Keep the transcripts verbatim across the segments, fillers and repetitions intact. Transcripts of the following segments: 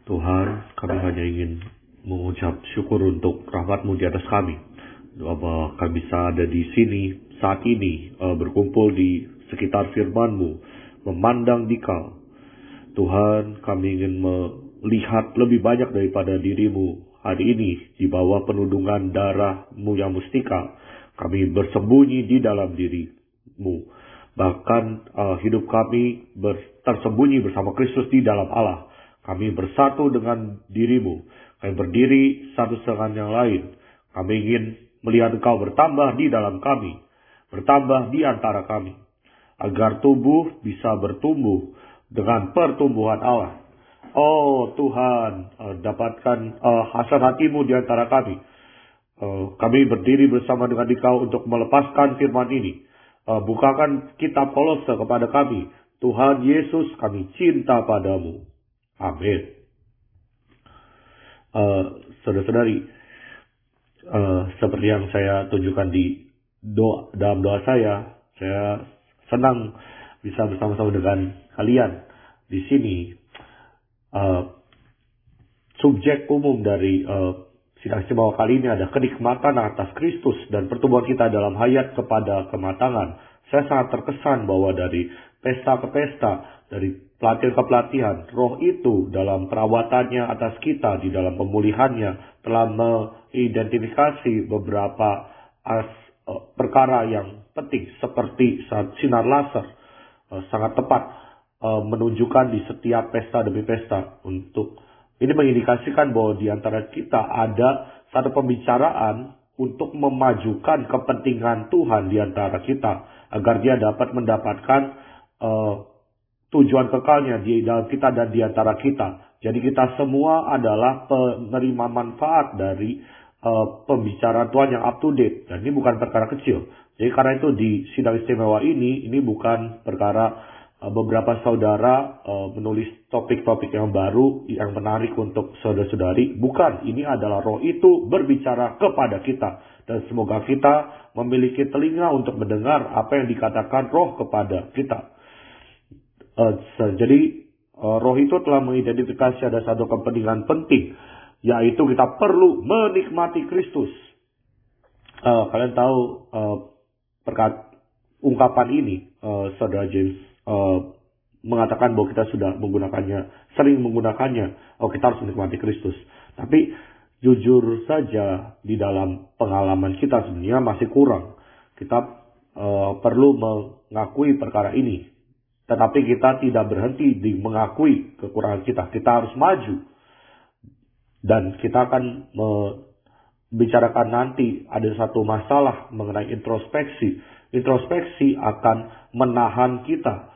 Tuhan, kami hanya ingin mengucap syukur untuk rahmat-Mu di atas kami. Bahwa kami bisa ada di sini saat ini, uh, berkumpul di sekitar firman-Mu, memandang Dikau. Tuhan, kami ingin melihat lebih banyak daripada diri-Mu hari ini di bawah penudungan darah-Mu yang mustika. Kami bersembunyi di dalam diri-Mu. Bahkan uh, hidup kami ber- tersembunyi bersama Kristus di dalam Allah. Kami bersatu dengan diri-Mu. Kami berdiri satu dengan yang lain. Kami ingin melihat Engkau bertambah di dalam kami. Bertambah di antara kami. Agar tubuh bisa bertumbuh dengan pertumbuhan Allah. Oh Tuhan, uh, dapatkan uh, hasrat hati-Mu di antara kami. Uh, kami berdiri bersama dengan Dikau untuk melepaskan firman ini. Uh, bukakan kitab Kolose kepada kami. Tuhan Yesus, kami cinta padamu. Amin. Uh, Saudara-saudari, uh, seperti yang saya tunjukkan di doa, dalam doa saya, saya senang bisa bersama-sama dengan kalian di sini. Uh, subjek umum dari uh, sidang istimewa kali ini ada kenikmatan atas Kristus dan pertumbuhan kita dalam hayat kepada kematangan. Saya sangat terkesan bahwa dari pesta ke pesta, dari pelatihan ke pelatihan, Roh itu dalam perawatannya atas kita, di dalam pemulihannya, telah mengidentifikasi beberapa as, uh, perkara yang penting, seperti saat sinar laser, uh, sangat tepat uh, menunjukkan di setiap pesta demi pesta. Untuk ini mengindikasikan bahwa di antara kita ada satu pembicaraan untuk memajukan kepentingan Tuhan di antara kita, agar dia dapat mendapatkan uh, tujuan kekalnya di dalam kita dan di antara kita. Jadi kita semua adalah penerima manfaat dari uh, pembicaraan Tuhan yang up to date. Dan ini bukan perkara kecil. Jadi karena itu di sidang istimewa ini, ini bukan perkara uh, beberapa saudara uh, menulis topik-topik yang baru, yang menarik untuk saudara-saudari. Bukan, ini adalah Roh itu berbicara kepada kita. Dan semoga kita memiliki telinga untuk mendengar apa yang dikatakan Roh kepada kita. Uh, jadi uh, Roh itu telah mengidentifikasi ada satu kepentingan penting, yaitu kita perlu menikmati Kristus. Uh, kalian tahu uh, perkat ungkapan ini, uh, Saudara James uh, mengatakan bahwa kita sudah menggunakannya, sering menggunakannya. Oh, kita harus menikmati Kristus. Tapi jujur saja di dalam pengalaman kita sebenarnya masih kurang. Kita uh, perlu mengakui perkara ini. Tetapi kita tidak berhenti di mengakui kekurangan kita. Kita harus maju. Dan kita akan membicarakan nanti ada satu masalah mengenai introspeksi. Introspeksi akan menahan kita.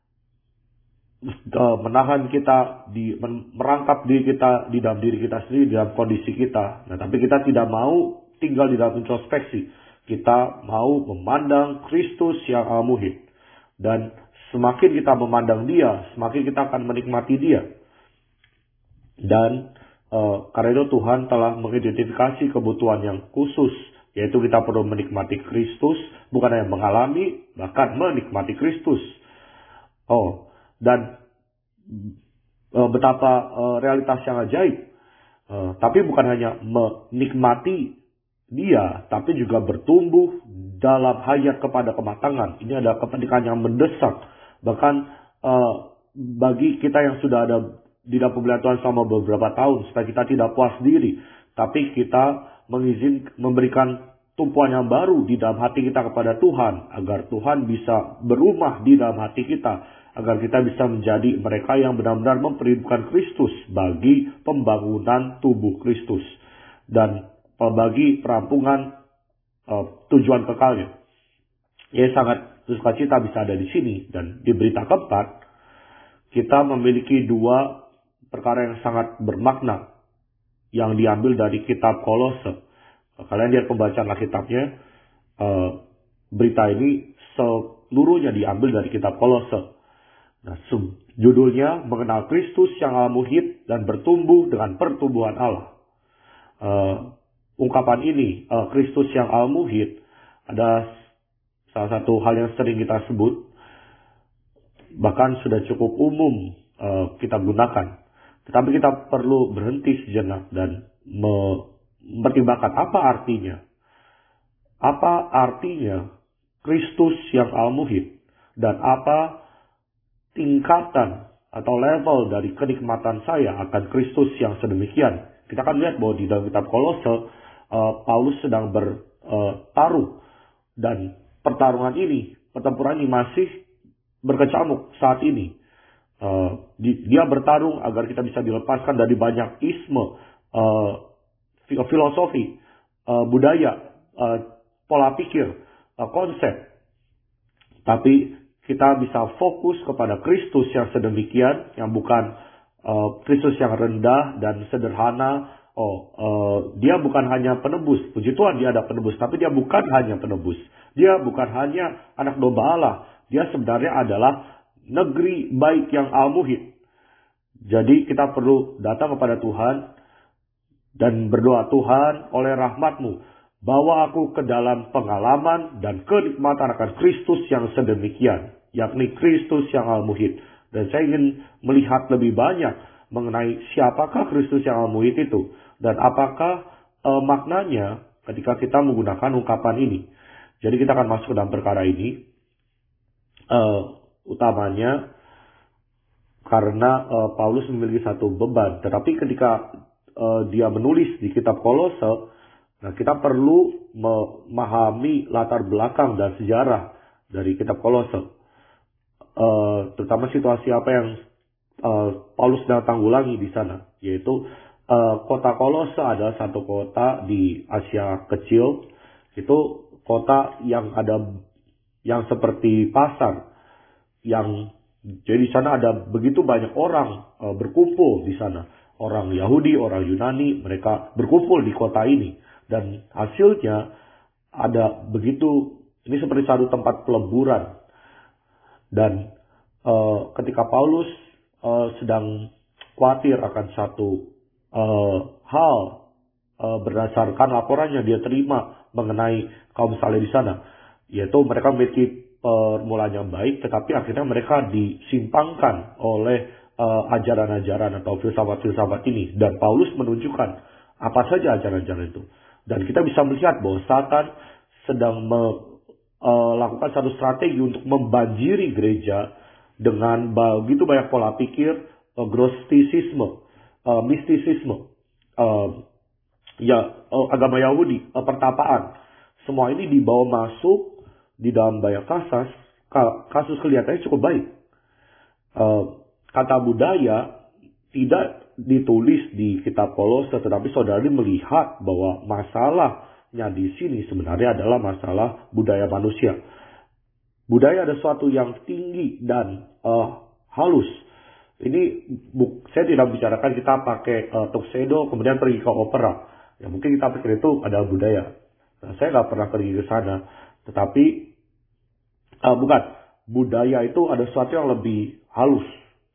Menahan kita, di, merangkap diri kita di dalam diri kita sendiri, di dalam kondisi kita. Nah, tapi kita tidak mau tinggal di dalam introspeksi. Kita mau memandang Kristus yang al-muhid. Dan semakin kita memandang dia, semakin kita akan menikmati dia. Dan uh, karena itu Tuhan telah mengidentifikasi kebutuhan yang khusus, yaitu kita perlu menikmati Kristus, bukan hanya mengalami, bahkan menikmati Kristus. Oh, dan uh, betapa uh, realitas yang ajaib. Uh, tapi bukan hanya menikmati dia, tapi juga bertumbuh dalam hayat kepada kematangan. Ini adalah kepentingan yang mendesak. Bahkan uh, bagi kita yang sudah ada di dalam pembelian Tuhan selama beberapa tahun, supaya kita tidak puas diri, tapi kita mengizin memberikan tumpuan yang baru di dalam hati kita kepada Tuhan, agar Tuhan bisa berumah di dalam hati kita, agar kita bisa menjadi mereka yang benar-benar memperhidupkan Kristus bagi pembangunan tubuh Kristus dan bagi perampungan uh, tujuan kekalnya. Ya, sangat sukacita bisa ada di sini. Dan di berita keempat, kita memiliki dua perkara yang sangat bermakna yang diambil dari kitab Kolose. Kalian lihat pembacaan Alkitabnya, uh, berita ini seluruhnya diambil dari kitab Kolose. Nah, judulnya mengenal Kristus yang al-muhid dan bertumbuh dengan pertumbuhan Allah. Uh, ungkapan ini, uh, Kristus yang al-muhid, ada salah satu hal yang sering kita sebut, bahkan sudah cukup umum uh, kita gunakan. Tetapi kita perlu berhenti sejenak dan mempertimbangkan apa artinya. Apa artinya Kristus yang al-muhid dan apa tingkatan atau level dari kenikmatan saya akan Kristus yang sedemikian. Kita akan lihat bahwa di dalam kitab Kolose, uh, Paulus sedang bertaruh, dan pertarungan ini, pertempuran ini masih berkecamuk saat ini. Uh, di, dia bertarung agar kita bisa dilepaskan dari banyak isme, uh, filosofi, uh, budaya, uh, pola pikir, uh, konsep. Tapi kita bisa fokus kepada Kristus yang sedemikian, yang bukan uh, Kristus yang rendah dan sederhana. Oh, uh, dia bukan hanya penebus. Puji Tuhan dia ada penebus, tapi dia bukan hanya penebus. Dia bukan hanya anak domba Allah. Dia sebenarnya adalah negeri baik yang al-muhid. Jadi kita perlu datang kepada Tuhan dan berdoa, Tuhan, oleh rahmat-Mu, bawa aku ke dalam pengalaman dan kenikmatan akan Kristus yang sedemikian, yakni Kristus yang al-muhid. Dan saya ingin melihat lebih banyak mengenai siapakah Kristus yang al-muhid itu, dan apakah e, maknanya ketika kita menggunakan ungkapan ini. Jadi kita akan masuk ke dalam perkara ini, e, utamanya karena e, Paulus memiliki satu beban. Tetapi ketika e, dia menulis di kitab Kolose, nah, kita perlu memahami latar belakang dan sejarah dari kitab Kolose. Uh, terutama situasi apa yang uh, Paulus sedang tanggulangi di sana. Yaitu uh, kota Kolose adalah satu kota di Asia Kecil. Itu kota yang ada, yang seperti pasar. Yang, jadi di sana ada begitu banyak orang uh, berkumpul di sana. Orang Yahudi, orang Yunani, mereka berkumpul di kota ini. Dan hasilnya ada begitu, ini seperti satu tempat peleburan. Dan uh, ketika Paulus uh, sedang khawatir akan satu uh, hal uh, berdasarkan laporan yang dia terima mengenai kaum Saleh di sana, yaitu mereka memiliki permulaan yang baik, tetapi akhirnya mereka disimpangkan oleh uh, ajaran-ajaran atau filsafat-filsafat ini. Dan Paulus menunjukkan apa saja ajaran-ajaran itu. Dan kita bisa melihat bahwa Satan sedang melakukan uh, satu strategi untuk membanjiri gereja dengan begitu banyak pola pikir, uh, gnostisisme, uh, mistisisme, uh, ya uh, agama Yahudi, uh, pertapaan. Semua ini dibawa masuk di dalam banyak kasus. Kasus kelihatannya cukup baik. Uh, kata budaya tidak ditulis di kitab Kolose, tetapi saudari melihat bahwa masalahnya di sini sebenarnya adalah masalah budaya manusia. Budaya ada sesuatu yang tinggi dan uh, halus. Ini buk, saya tidak bicarakan kita pakai uh, tuxedo kemudian pergi ke opera. Ya mungkin kita pikir itu adalah budaya. Nah, saya nggak pernah pergi ke sana, tetapi uh, bukan budaya itu ada sesuatu yang lebih halus,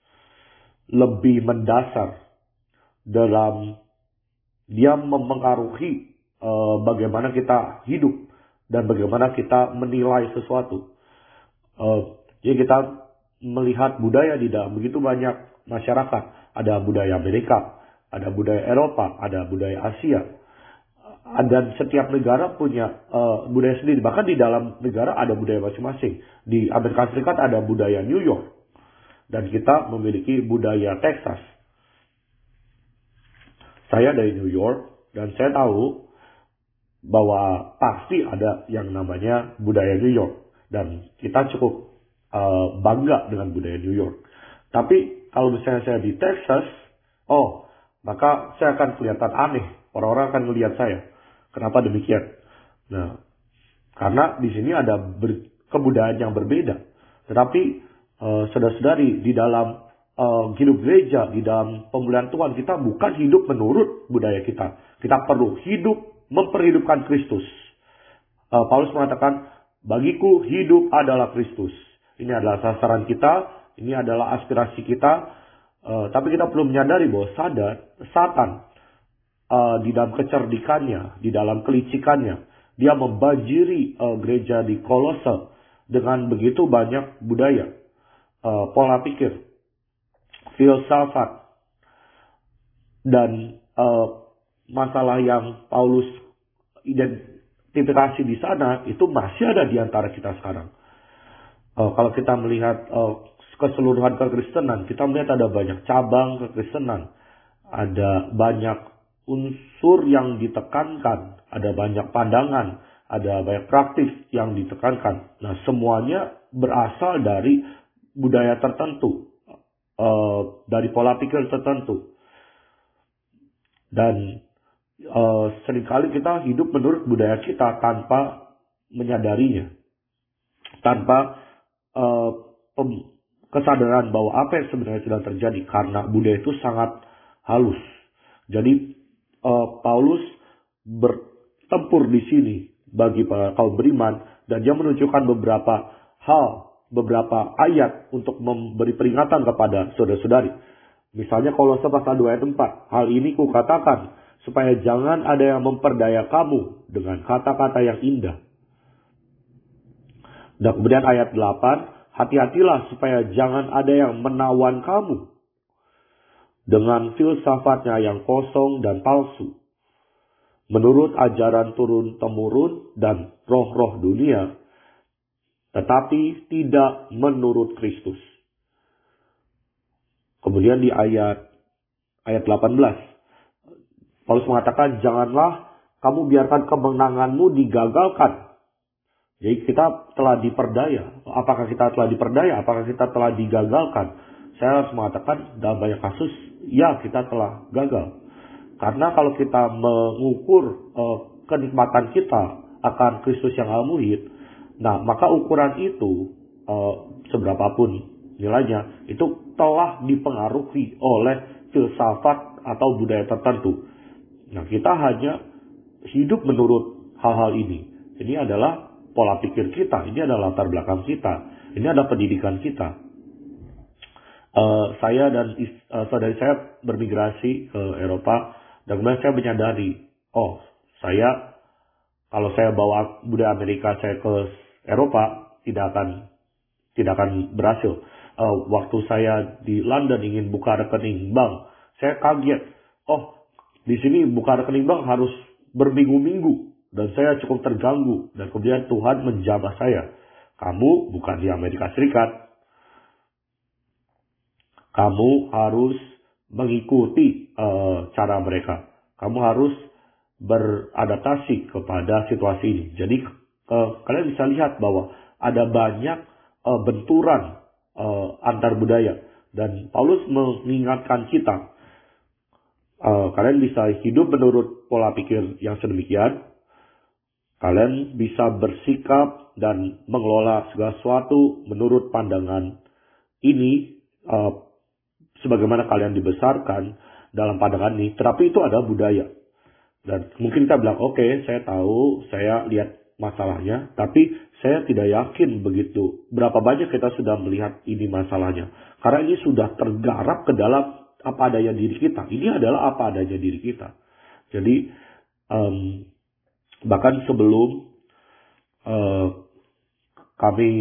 lebih mendasar dalam dia mempengaruhi uh, bagaimana kita hidup dan bagaimana kita menilai sesuatu. Uh, jadi kita melihat budaya di dalam begitu banyak masyarakat. Ada budaya Amerika, ada budaya Eropa, ada budaya Asia. Dan setiap negara punya uh, budaya sendiri. Bahkan di dalam negara ada budaya masing-masing. Di Amerika Serikat ada budaya New York. Dan kita memiliki budaya Texas. Saya dari New York dan saya tahu bahwa pasti ada yang namanya budaya New York. Dan kita cukup uh, bangga dengan budaya New York. Tapi kalau misalnya saya di Texas, oh, maka saya akan kelihatan aneh. Orang-orang akan melihat saya. Kenapa demikian? Nah, karena di sini ada ber, kebudayaan yang berbeda. Tetapi uh, saudara-saudari di dalam uh, hidup gereja, di dalam pemulihan Tuhan, kita bukan hidup menurut budaya kita. Kita perlu hidup memperhidupkan Kristus. Uh, Paulus mengatakan, bagiku hidup adalah Kristus. Ini adalah sasaran kita, ini adalah aspirasi kita. Uh, tapi kita perlu menyadari bahwa sadar, Satan Uh, di dalam kecerdikannya, di dalam kelicikannya, dia membanjiri uh, gereja di Kolose dengan begitu banyak budaya, uh, pola pikir, filsafat, Dan uh, masalah yang Paulus identifikasi di sana itu masih ada di antara kita sekarang. Uh, kalau kita melihat uh, keseluruhan kekristenan, kita melihat ada banyak cabang kekristenan, ada banyak unsur yang ditekankan, ada banyak pandangan, ada banyak praktis yang ditekankan. Nah, semuanya berasal dari budaya tertentu, uh, dari pola pikir tertentu. Dan uh, seringkali kita hidup menurut budaya kita tanpa menyadarinya, tanpa uh, pem- kesadaran bahwa apa yang sebenarnya sedang terjadi, karena budaya itu sangat halus. Jadi uh, Paulus bertempur di sini bagi para kaum beriman, dan dia menunjukkan beberapa hal, beberapa ayat untuk memberi peringatan kepada saudara-saudari. Misalnya Kolose pasal dua ayat empat, hal ini kukatakan supaya jangan ada yang memperdaya kamu dengan kata-kata yang indah. Dan kemudian ayat delapan, hati-hatilah supaya jangan ada yang menawan kamu dengan filsafatnya yang kosong dan palsu, menurut ajaran turun-temurun dan roh-roh dunia, tetapi tidak menurut Kristus. Kemudian di ayat ayat delapan belas, Paulus mengatakan, janganlah kamu biarkan kemenanganmu digagalkan. Jadi kita telah diperdaya. Apakah kita telah diperdaya? Apakah kita telah digagalkan? Saya harus mengatakan dalam banyak kasus, ya kita telah gagal. Karena kalau kita mengukur uh, kenikmatan kita akan Kristus yang al-muhid, nah maka ukuran itu uh, seberapapun nilainya, itu telah dipengaruhi oleh filsafat atau budaya tertentu. Nah, kita hanya hidup menurut hal-hal ini. Ini adalah pola pikir kita, ini adalah latar belakang kita, ini adalah pendidikan kita. Uh, saya dan uh, saudari saya bermigrasi ke Eropa, dan kemudian saya menyadari, oh, saya kalau saya bawa budaya Amerika saya ke Eropa tidak akan tidak akan berhasil. Uh, waktu saya di London ingin buka rekening bank, saya kaget. Oh, di sini buka rekening bank harus berminggu-minggu, dan saya cukup terganggu. Dan kemudian Tuhan menjamah saya. Kamu bukan di Amerika Serikat. Kamu harus mengikuti uh, cara mereka. Kamu harus beradaptasi kepada situasi ini. Jadi uh, kalian bisa lihat bahwa ada banyak uh, benturan Uh, antar budaya, dan Paulus mengingatkan kita, uh, kalian bisa hidup menurut pola pikir yang sedemikian, kalian bisa bersikap dan mengelola segala sesuatu menurut pandangan ini, uh, sebagaimana kalian dibesarkan dalam pandangan ini, tetapi itu ada budaya. Dan mungkin kita bilang, oke, okay, saya tahu, saya lihat masalahnya, tapi saya tidak yakin begitu berapa banyak kita sudah melihat ini masalahnya. Karena ini sudah tergarap ke dalam apa adanya diri kita. Ini adalah apa adanya diri kita. Jadi um, bahkan sebelum uh, kami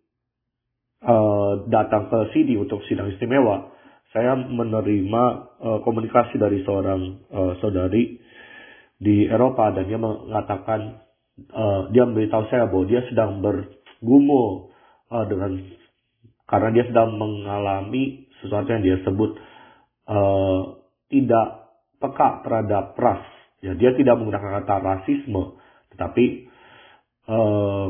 uh, datang ke sini untuk sidang istimewa, saya menerima uh, komunikasi dari seorang uh, saudari di Eropa, dan dia mengatakan, Uh, dia memberitahu saya bahwa dia sedang bergumul uh, dengan karena dia sedang mengalami sesuatu yang dia sebut uh, tidak peka terhadap ras. Ya, dia tidak menggunakan kata rasisme, tetapi uh,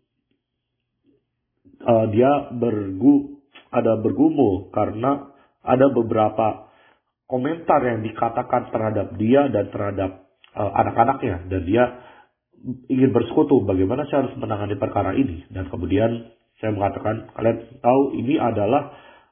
uh, dia bergu ada bergumul karena ada beberapa komentar yang dikatakan terhadap dia dan terhadap uh, anak-anaknya, dan dia ingin bersekutu bagaimana saya harus menangani perkara ini. Dan kemudian saya mengatakan, kalian tahu ini adalah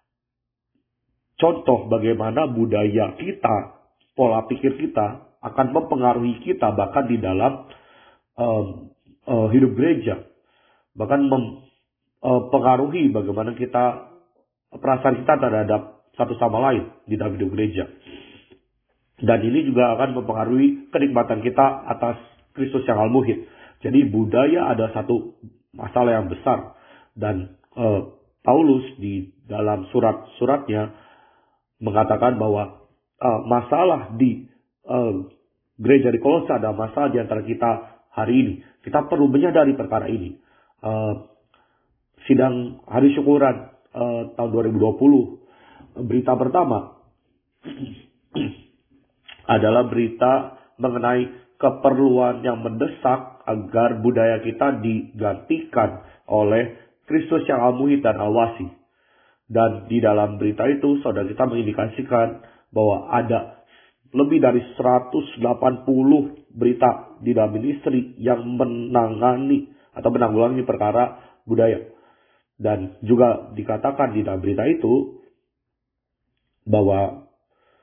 contoh bagaimana budaya kita, pola pikir kita akan mempengaruhi kita bahkan di dalam um, uh, hidup gereja, bahkan mempengaruhi uh, bagaimana kita, perasaan kita terhadap satu sama lain di dalam hidup gereja. Dan ini juga akan mempengaruhi kenikmatan kita atas Kristus yang al-muhid. Jadi budaya ada satu masalah yang besar, dan uh, Paulus di dalam surat-suratnya mengatakan bahwa uh, masalah di uh, gereja di Kolose, ada masalah di antara kita hari ini. Kita perlu menyadari perkara ini. Uh, sidang hari syukuran uh, tahun dua ribu dua puluh, berita pertama adalah berita mengenai keperluan yang mendesak agar budaya kita digantikan oleh Kristus yang al-muhid dan al-wasi. Dan di dalam berita itu, saudara kita mengindikasikan bahwa ada lebih dari seratus delapan puluh berita di dalam ministry yang menangani atau menanggulangi perkara budaya. Dan juga dikatakan di dalam berita itu bahwa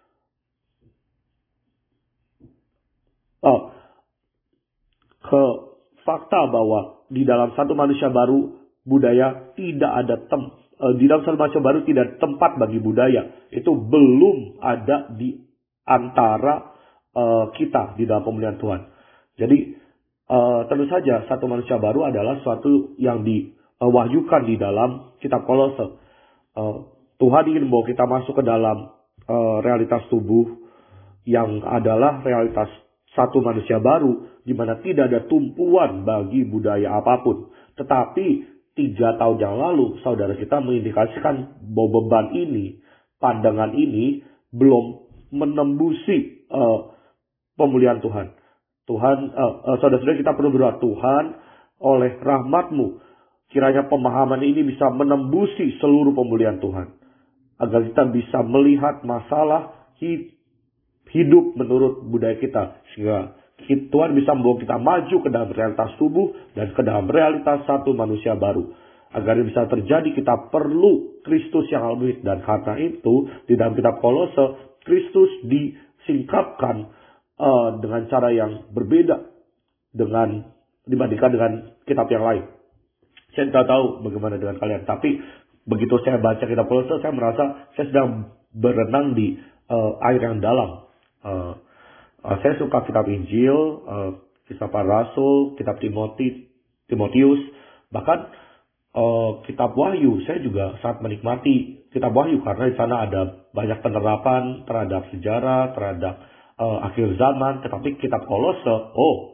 oh, ke fakta bahwa di dalam satu manusia baru budaya tidak ada tem uh, di dalam satu manusia baru tidak ada tempat bagi budaya. Itu belum ada di antara uh, kita di dalam pemulihan Tuhan. Jadi uh, tentu saja satu manusia baru adalah suatu yang diwahyukan di dalam kitab Kolose. Uh, Tuhan ingin membawa kita masuk ke dalam uh, realitas tubuh yang adalah realitas satu manusia baru, di mana tidak ada tumpuan bagi budaya apapun. Tetapi tiga tahun yang lalu, saudara kita mengindikasikan bahwa beban ini, pandangan ini belum menembusi uh, pemulihan Tuhan. Tuhan, uh, uh, saudara-saudara kita perlu berdoa, Tuhan, oleh rahmat-Mu, kiranya pemahaman ini bisa menembusi seluruh pemulihan Tuhan. Agar kita bisa melihat masalah hidup menurut budaya kita. Sehingga Tuhan bisa membawa kita maju ke dalam realitas tubuh dan ke dalam realitas satu manusia baru. Agar ini bisa terjadi, kita perlu Kristus yang al-muhid. Dan karena itu, di dalam kitab Kolose, Kristus disingkapkan uh, dengan cara yang berbeda dengan dibandingkan dengan kitab yang lain. Saya tidak tahu bagaimana dengan kalian, tapi begitu saya baca kitab Kolose, saya merasa saya sedang berenang di uh, air yang dalam. Uh, uh, saya suka kitab Injil, uh, kitab para Rasul, kitab Timoti, Timotius, bahkan uh, kitab Wahyu. Saya juga sangat menikmati kitab Wahyu karena di sana ada banyak penerapan terhadap sejarah, terhadap uh, akhir zaman. Tetapi kitab Kolose, oh,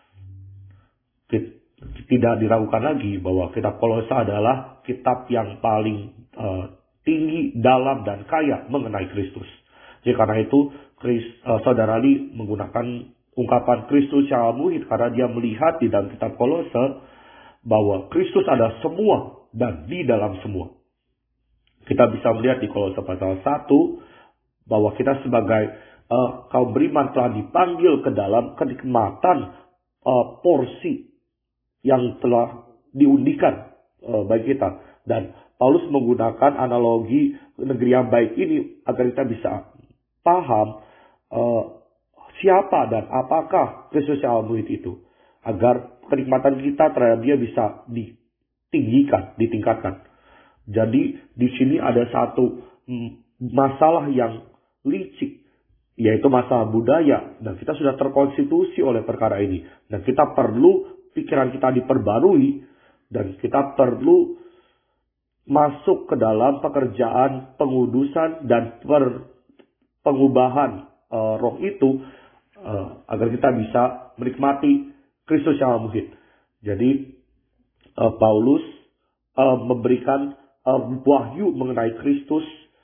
tidak diragukan lagi bahwa kitab Kolose adalah kitab yang paling uh, tinggi, dalam, dan kaya mengenai Kristus. Jadi karena itu, Chris, uh, Saudara Ali menggunakan ungkapan Kristus yang al-muhid karena dia melihat di dalam kitab Kolose bahwa Kristus ada semua dan di dalam semua. Kita bisa melihat di Kolose pasal satu bahwa kita sebagai uh, kaum beriman telah dipanggil ke dalam kenikmatan uh, porsi yang telah diundikan uh, bagi kita. Dan Paulus menggunakan analogi negeri yang baik ini agar kita bisa paham uh, siapa dan apakah Kristus yang al-muhid itu. Agar kenikmatan kita terhadap dia bisa ditinggikan, ditingkatkan. Jadi di sini ada satu masalah yang licik, yaitu masalah budaya. Dan kita sudah terkonstitusi oleh perkara ini. Dan kita perlu pikiran kita diperbarui, dan kita perlu masuk ke dalam pekerjaan pengudusan dan per, pengubahan uh, roh itu uh, agar kita bisa menikmati Kristus yang al-muhid. Jadi uh, Paulus uh, memberikan uh, wahyu mengenai Kristus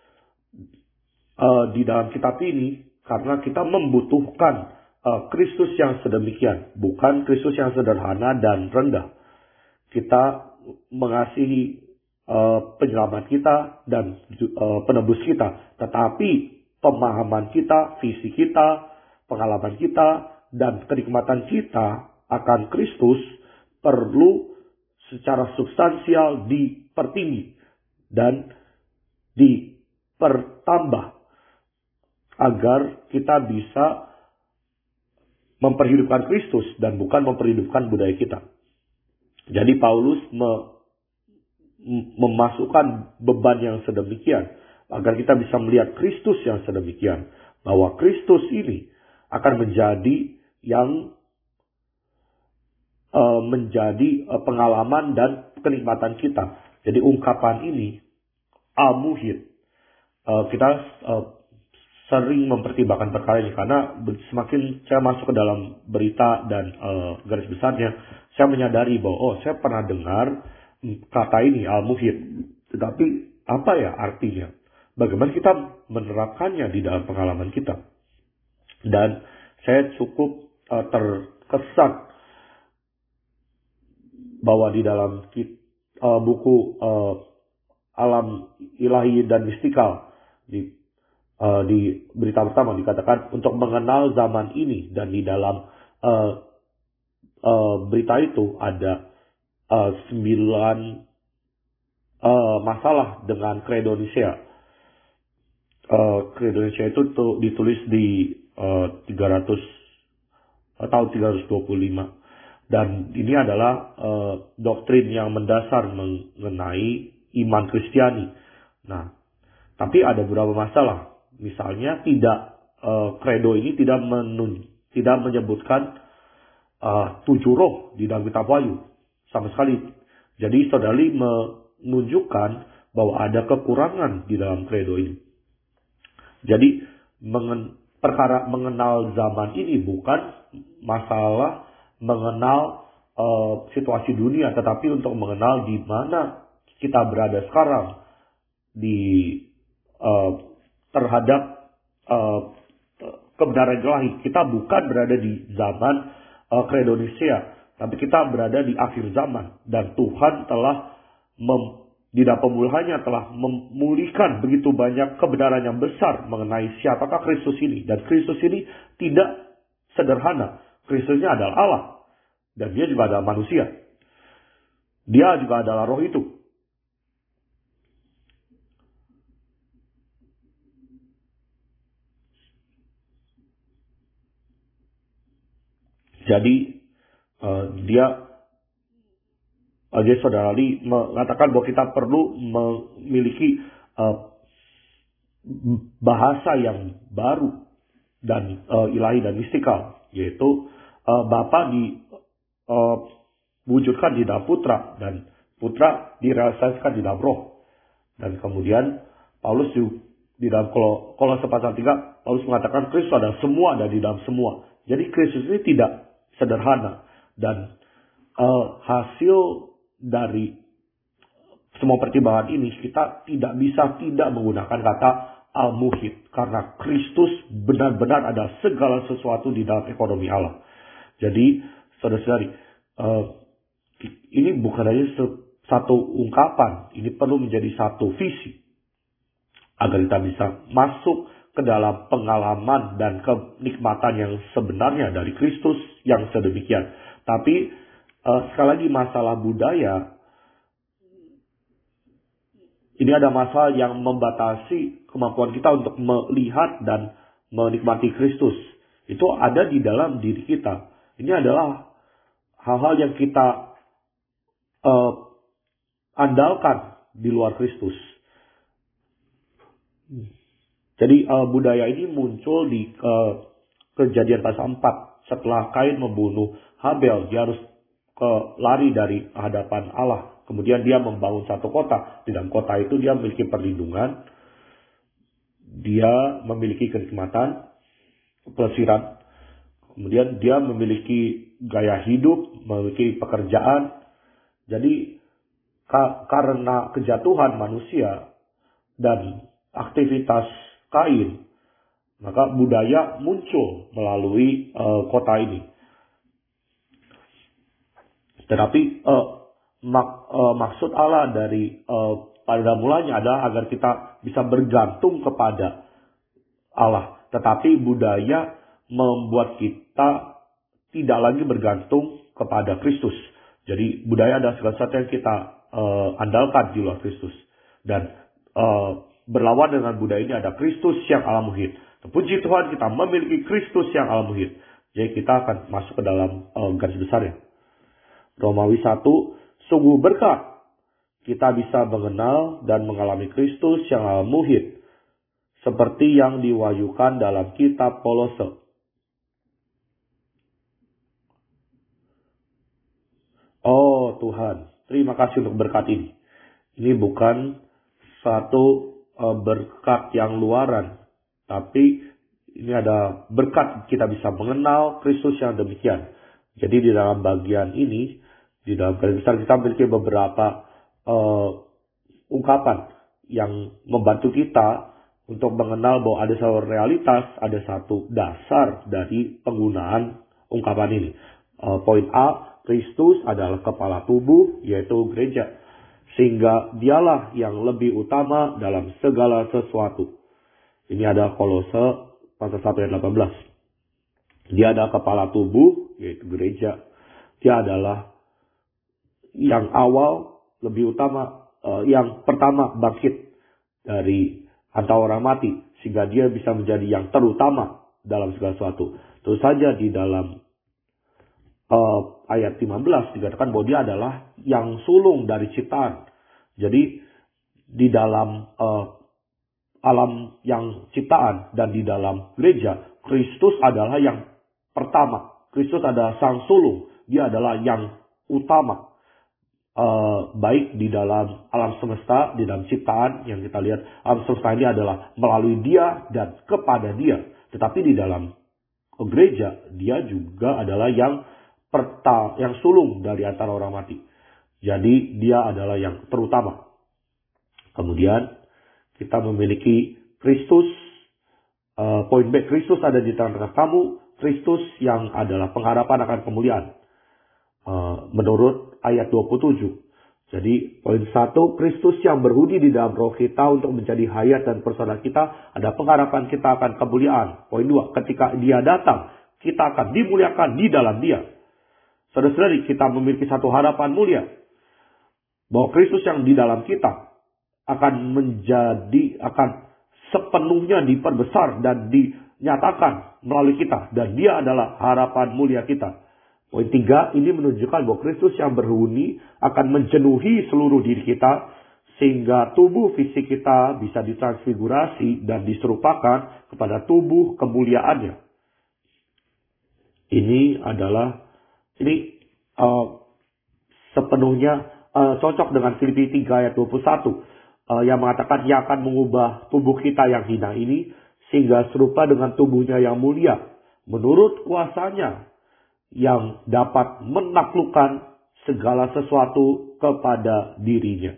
uh, di dalam kitab ini karena kita membutuhkan uh, Kristus yang sedemikian, bukan Kristus yang sederhana dan rendah. Kita mengasihi uh, penyelamat kita dan uh, penebus kita, tetapi pemahaman kita, visi kita, pengalaman kita, dan kenikmatan kita akan Kristus perlu secara substansial dipertinggi dan dipertambah agar kita bisa memperhidupkan Kristus dan bukan memperhidupkan budaya kita. Jadi Paulus me, memasukkan beban yang sedemikian agar kita bisa melihat Kristus yang sedemikian, bahwa Kristus ini akan menjadi yang uh, menjadi uh, pengalaman dan kenikmatan kita. Jadi ungkapan ini al-muhid, uh, kita uh, sering mempertimbangkan perkara ini karena semakin saya masuk ke dalam berita dan uh, garis besarnya, saya menyadari bahwa oh saya pernah dengar kata ini al-muhit, tetapi apa ya artinya? Bagaimana kita menerapkannya di dalam pengalaman kita? Dan saya cukup uh, terkesan bahwa di dalam uh, buku uh, Alam Ilahi dan Mistikal di uh, di berita pertama dikatakan untuk mengenal zaman ini, dan di dalam uh, uh, berita itu ada uh, sembilan uh, masalah dengan kredo Nicea. Uh, kredo Nicea itu tuh ditulis di uh, tiga ratus uh, tahun tiga ratus dua puluh lima, dan ini adalah uh, doktrin yang mendasar mengenai iman Kristiani. Nah, tapi ada beberapa masalah. Misalnya tidak uh, kredo ini tidak menun, tidak menyebutkan uh, tujuh roh di dalam kitab Wahyu sama sekali. Jadi saudari menunjukkan bahwa ada kekurangan di dalam kredo ini. Jadi mengen, perkara mengenal zaman ini bukan masalah mengenal uh, situasi dunia, tetapi untuk mengenal di mana kita berada sekarang di uh, terhadap uh, kebenaran ilahi. Kita bukan berada di zaman uh, kredo Nicea, tapi kita berada di akhir zaman, dan Tuhan telah mem di dalam pemulahannya telah memulihkan begitu banyak kebenaran yang besar mengenai siapakah Kristus ini. Dan Kristus ini tidak sederhana. Kristusnya adalah Allah. Dan dia juga adalah manusia. Dia juga adalah roh itu. Jadi uh, dia Jadi saudara Ali mengatakan bahwa kita perlu memiliki uh, bahasa yang baru dan uh, ilahi dan mistikal, yaitu uh, Bapa diwujudkan uh, di dalam Putra, dan Putra direalisasikan di dalam Roh. Dan kemudian Paulus di dalam Kolose pasal tiga, Paulus mengatakan Kristus adalah semua dan di dalam semua. Jadi Kristus ini tidak sederhana, dan uh, hasil dari semua pertimbangan ini kita tidak bisa tidak menggunakan kata al-muhit, karena Kristus benar-benar ada segala sesuatu di dalam ekonomi Allah. Jadi saudara-saudari, uh, ini bukan hanya satu ungkapan, ini perlu menjadi satu visi agar kita bisa masuk ke dalam pengalaman dan kenikmatan yang sebenarnya dari Kristus yang sedemikian. Tapi Uh, sekali lagi masalah budaya, ini ada masalah yang membatasi kemampuan kita untuk melihat dan menikmati Kristus. Itu ada di dalam diri kita. Ini adalah hal-hal yang kita uh, andalkan di luar Kristus. Jadi uh, budaya ini muncul di uh, Kejadian pasal empat. Setelah Kain membunuh Habel, dia harus ke lari dari hadapan Allah. Kemudian dia membangun satu kota. Di dalam kota itu dia memiliki perlindungan. Dia memiliki kenikmatan, pelesiran. Kemudian dia memiliki gaya hidup, memiliki pekerjaan. Jadi ka karena kejatuhan manusia dan aktivitas Kain, maka budaya muncul melalui uh, kota ini. Tetapi uh, mak, uh, maksud Allah dari uh, pada mulanya adalah agar kita bisa bergantung kepada Allah. Tetapi budaya membuat kita tidak lagi bergantung kepada Kristus. Jadi budaya adalah segala sesuatu yang kita uh, andalkan di luar Kristus. Dan uh, berlawan dengan budaya ini ada Kristus yang Allah muhit. Puji Tuhan, kita memiliki Kristus yang Allah muhit. Jadi kita akan masuk ke dalam uh, garis besarnya. Romawi satu, sungguh berkat kita bisa mengenal dan mengalami Kristus yang al-muhid, seperti yang diwahyukan dalam kitab Kolose. Oh Tuhan, terima kasih untuk berkat ini. Ini bukan satu uh, berkat yang luaran, tapi ini ada berkat kita bisa mengenal Kristus yang demikian. Jadi di dalam bagian ini, di dalam garis besar kita memiliki beberapa uh, ungkapan yang membantu kita untuk mengenal bahwa ada satu realitas, ada satu dasar dari penggunaan ungkapan ini. Uh, poin A, Kristus adalah kepala tubuh, yaitu gereja. Sehingga dialah yang lebih utama dalam segala sesuatu. Ini ada Kolose pasal satu ayat delapan belas. Dia adalah kepala tubuh, yaitu gereja. Dia adalah yang awal, lebih utama, uh, yang pertama bangkit dari antara orang mati. Sehingga dia bisa menjadi yang terutama dalam segala sesuatu. Terus saja di dalam uh, ayat lima belas dikatakan bahwa dia adalah yang sulung dari ciptaan. Jadi di dalam uh, alam yang ciptaan dan di dalam gereja, Kristus adalah yang pertama. Kristus adalah sang sulung. Dia adalah yang utama. Uh, baik di dalam alam semesta, di dalam ciptaan yang kita lihat, alam semesta ini adalah melalui dia dan kepada dia. Tetapi di dalam gereja, dia juga adalah yang perta, yang sulung dari antara orang mati. Jadi dia adalah yang terutama. Kemudian kita memiliki Kristus, uh, poin B, Kristus ada di tengah-tengah kamu, Kristus yang adalah pengharapan akan kemuliaan. Uh, menurut ayat dua puluh tujuh. Jadi poin satu, Kristus yang berhudi di dalam roh kita untuk menjadi hayat dan persaudaraan kita, ada pengharapan kita akan kemuliaan. Poin dua, ketika dia datang, kita akan dimuliakan di dalam dia. Saudara-saudari, kita memiliki satu harapan mulia, bahwa Kristus yang di dalam kita akan menjadi, akan sepenuhnya diperbesar dan dinyatakan melalui kita. Dan dia adalah harapan mulia kita. Poin tiga, ini menunjukkan bahwa Kristus yang berhuni akan menjenuhi seluruh diri kita. Sehingga tubuh fisik kita bisa ditransfigurasi dan diserupakan kepada tubuh kemuliaannya. Ini adalah, ini uh, sepenuhnya uh, cocok dengan Filipi tiga ayat dua puluh satu. Uh, yang mengatakan ia akan mengubah tubuh kita yang hina ini sehingga serupa dengan tubuhnya yang mulia menurut kuasanya yang dapat menaklukkan segala sesuatu kepada dirinya.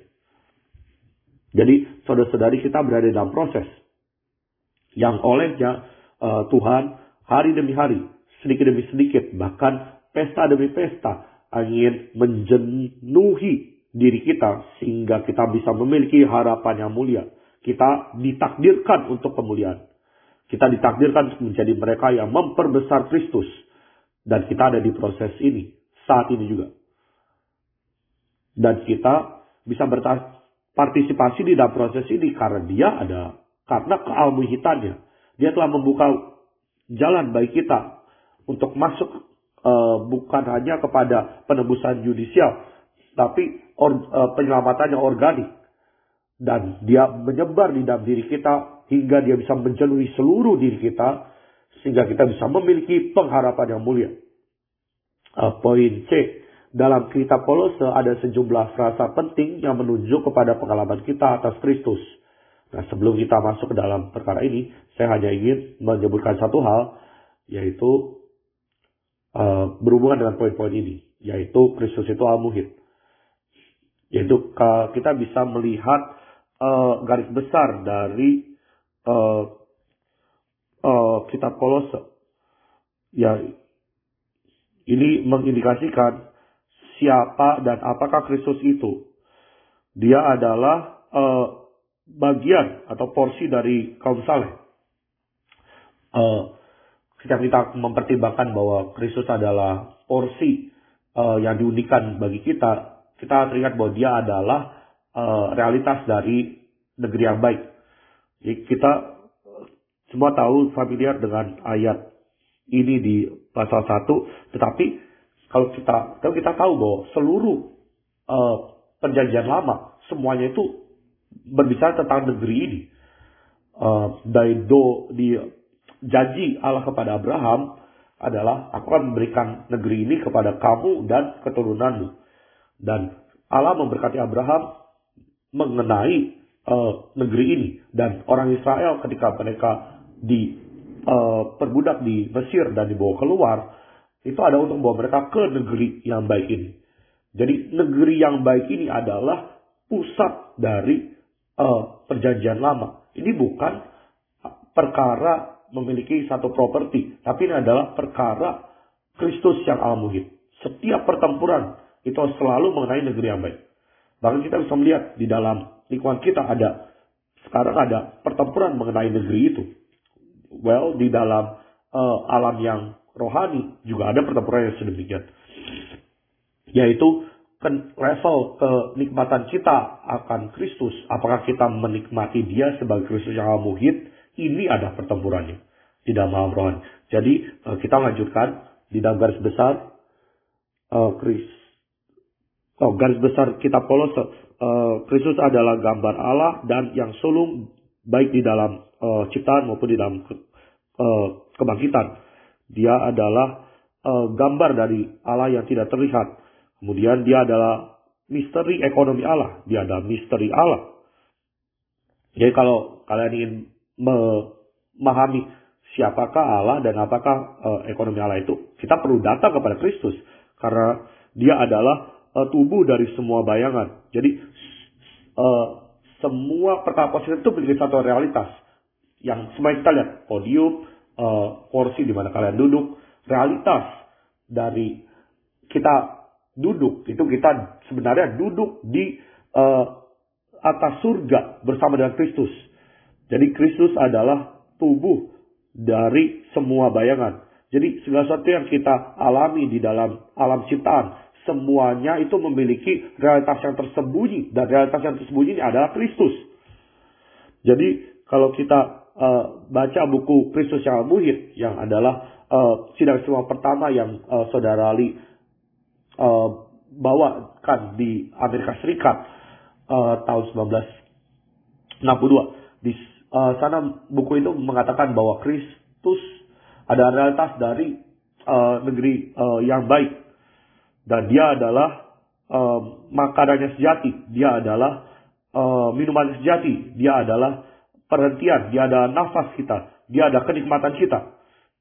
Jadi saudara-saudari, kita berada dalam proses yang olehnya uh, Tuhan hari demi hari, sedikit demi sedikit, bahkan pesta demi pesta ingin menjenuhi diri kita sehingga kita bisa memiliki harapan yang mulia. Kita ditakdirkan untuk kemuliaan. Kita ditakdirkan untuk menjadi mereka yang memperbesar Kristus. Dan kita ada di proses ini saat ini juga. Dan kita bisa berpartisipasi di dalam proses ini karena dia ada, karena kealmuhitannya. Dia telah membuka jalan bagi kita untuk masuk uh, bukan hanya kepada penebusan yudisial, tapi or, uh, penyelamatannya organik. Dan dia menyebar di dalam diri kita hingga dia bisa menjenuhi seluruh diri kita. Sehingga kita bisa memiliki pengharapan yang mulia. Uh, poin C. Dalam kitab Kolose ada sejumlah frasa penting yang menunjuk kepada pengalaman kita atas Kristus. Nah, sebelum kita masuk ke dalam perkara ini, saya hanya ingin menyebutkan satu hal, yaitu uh, berhubungan dengan poin-poin ini. Yaitu Kristus itu al-muhid. Yaitu uh, kita bisa melihat uh, garis besar dari uh, uh, kitab Kolose. Ya, ini mengindikasikan siapa dan apakah Kristus itu. Dia adalah uh, bagian atau porsi dari kaum saleh. Uh, ketika kita mempertimbangkan bahwa Kristus adalah porsi uh, yang diunikan bagi kita, kita teringat bahwa dia adalah uh, realitas dari negeri yang baik. Jadi kita semua tahu familiar dengan ayat ini di pasal satu, tetapi kalau kita kalau kita tahu bahwa seluruh uh, perjanjian lama semuanya itu berbicara tentang negeri ini. Uh, dari do di janji Allah kepada Abraham adalah aku akan memberikan negeri ini kepada kamu dan keturunanmu. Dan Allah memberkati Abraham mengenai uh, negeri ini. Dan orang Israel ketika mereka di uh, perbudak di Mesir dan dibawa keluar, itu ada untuk membawa mereka ke negeri yang baik ini. Jadi negeri yang baik ini adalah pusat dari uh, perjanjian lama. Ini bukan perkara memiliki satu properti, tapi ini adalah perkara Kristus yang al-muhid. Setiap pertempuran itu selalu mengenai negeri yang baik. Bahkan kita bisa melihat di dalam lingkungan kita ada, sekarang ada pertempuran mengenai negeri itu. Well, di dalam uh, alam yang rohani juga ada pertempuran yang sedemikian. Yaitu level kenikmatan kita akan Kristus. Apakah kita menikmati dia sebagai Kristus yang al-muhid? Ini ada pertempurannya di dalam alam rohani. Jadi uh, kita lanjutkan di dalam garis besar uh, Kris. Oh, garis besar kitab Kolose. Uh, Kristus adalah gambar Allah dan yang sulung baik di dalam uh, ciptaan maupun di dalam ke, uh, kebangkitan. Dia adalah uh, gambar dari Allah yang tidak terlihat. Kemudian dia adalah misteri ekonomi Allah. Dia adalah misteri Allah. Jadi kalau kalian ingin memahami siapakah Allah dan apakah uh, ekonomi Allah itu, kita perlu datang kepada Kristus. Karena dia adalah uh, tubuh dari semua bayangan. Jadi uh, semua perkara positif itu memiliki satu realitas. Yang semua kita lihat, podium, uh, kursi di mana kalian duduk, realitas dari kita duduk, itu kita sebenarnya duduk di uh, atas surga bersama dengan Kristus. Jadi Kristus adalah tubuh dari semua bayangan. Jadi segala sesuatu yang kita alami di dalam alam ciptaan, semuanya itu memiliki realitas yang tersembunyi. Dan realitas yang tersembunyi ini adalah Kristus. Jadi kalau kita uh, baca buku Kristus yang al-muhid, yang adalah uh, sidang semua pertama yang uh, Saudara Ali uh, bawakan di Amerika Serikat uh, tahun seribu sembilan ratus enam puluh dua. Di uh, sana buku itu mengatakan bahwa Kristus ada realitas dari uh, negeri uh, yang baik. Dan dia adalah uh, makanannya sejati. Dia adalah uh, minuman sejati. Dia adalah perhentian. Dia adalah nafas kita. Dia adalah kenikmatan kita.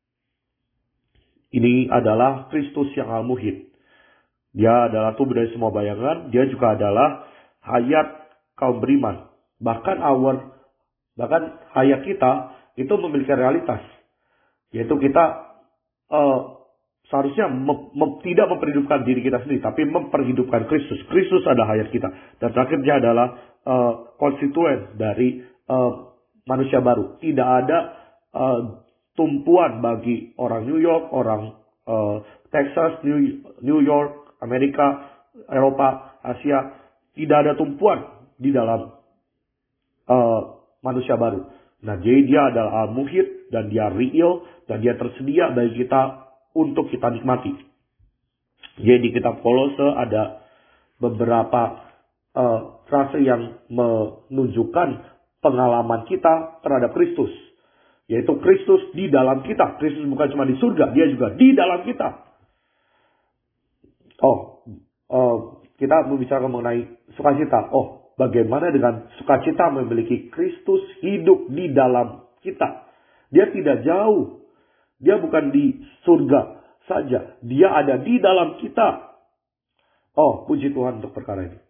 Ini adalah Kristus yang al-muhid. Dia adalah tubuh dari semua bayangan. Dia juga adalah hayat kaum beriman. Bahkan our, bahkan hayat kita itu memiliki realitas. Yaitu kita uh, seharusnya mem, mem, tidak memperhidupkan diri kita sendiri, tapi memperhidupkan Kristus. Kristus adalah hayat kita. Dan terakhirnya adalah uh, konstituen dari uh, manusia baru. Tidak ada uh, tumpuan bagi orang New York, orang uh, Texas, New, New York, Amerika, Eropa, Asia. Tidak ada tumpuan di dalam uh, manusia baru. Nah, jadi dia adalah al-muhid dan dia real dan dia tersedia bagi kita untuk kita nikmati. Jadi di kitab Kolose ada beberapa uh, frase yang menunjukkan pengalaman kita terhadap Kristus. Yaitu Kristus di dalam kita. Kristus bukan cuma di surga, dia juga di dalam kita. Oh, uh, kita membicarakan mengenai sukacita. Oh, bagaimana dengan sukacita memiliki Kristus hidup di dalam kita. Dia tidak jauh. Dia bukan di surga saja. Dia ada di dalam kita. Oh, puji Tuhan untuk perkara ini.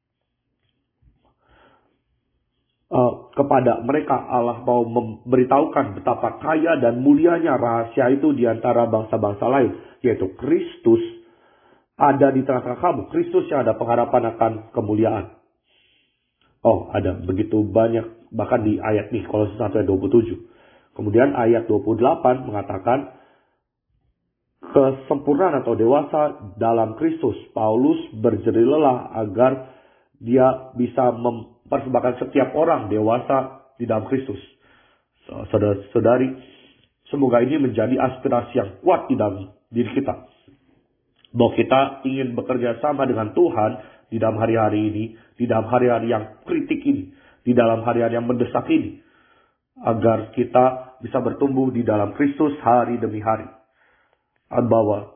Uh, kepada mereka Allah mau memberitahukan betapa kaya dan mulianya rahasia itu di antara bangsa-bangsa lain. Yaitu Kristus ada di tengah-tengah kamu. Kristus yang ada pengharapan akan kemuliaan. Oh, ada begitu banyak. Bahkan di ayat nih, Kolose satu ayat dua puluh tujuh. Kemudian ayat dua puluh delapan mengatakan kesempurnaan atau dewasa dalam Kristus. Paulus berjerih lelah agar dia bisa mempersembahkan setiap orang dewasa di dalam Kristus. Saudara-saudari, semoga ini menjadi aspirasi yang kuat di dalam diri kita. Bahwa kita ingin bekerja sama dengan Tuhan di dalam hari-hari ini, di dalam hari-hari yang kritik ini, di dalam hari-hari yang mendesak ini. Agar kita bisa bertumbuh di dalam Kristus hari demi hari. Bahwa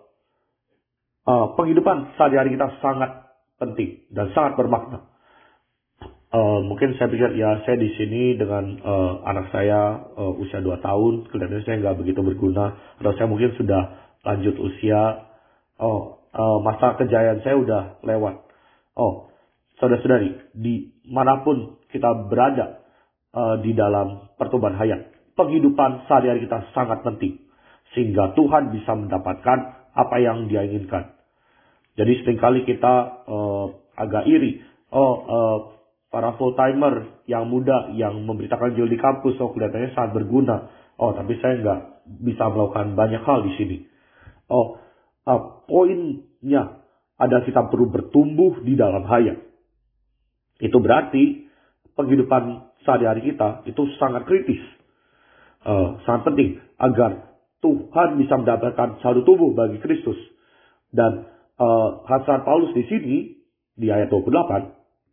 uh, penghidupan sehari-hari kita sangat penting dan sangat bermakna. Uh, mungkin saya pikir ya saya di sini dengan uh, anak saya uh, usia dua tahun, kelihatannya saya nggak begitu berguna, atau saya mungkin sudah lanjut usia, oh uh, masa kejayaan saya udah lewat. Oh, saudara-saudari, dimanapun kita berada uh, di dalam pertumbuhan hayat, penghidupan sehari-hari kita sangat penting, sehingga Tuhan bisa mendapatkan apa yang Dia inginkan. Jadi seringkali kita uh, agak iri, oh uh, para full-timer yang muda yang memberitakan Injil di kampus, oh kelihatannya sangat berguna. Oh, tapi saya nggak bisa melakukan banyak hal di sini. Oh, uh, poinnya adalah kita perlu bertumbuh di dalam hayat. Itu berarti penghidupan sehari-hari kita itu sangat kritis. Uh, sangat penting agar Tuhan bisa mendapatkan saldo tubuh bagi Kristus. Dan uh, Hasan Paulus di sini, di ayat dua puluh delapan,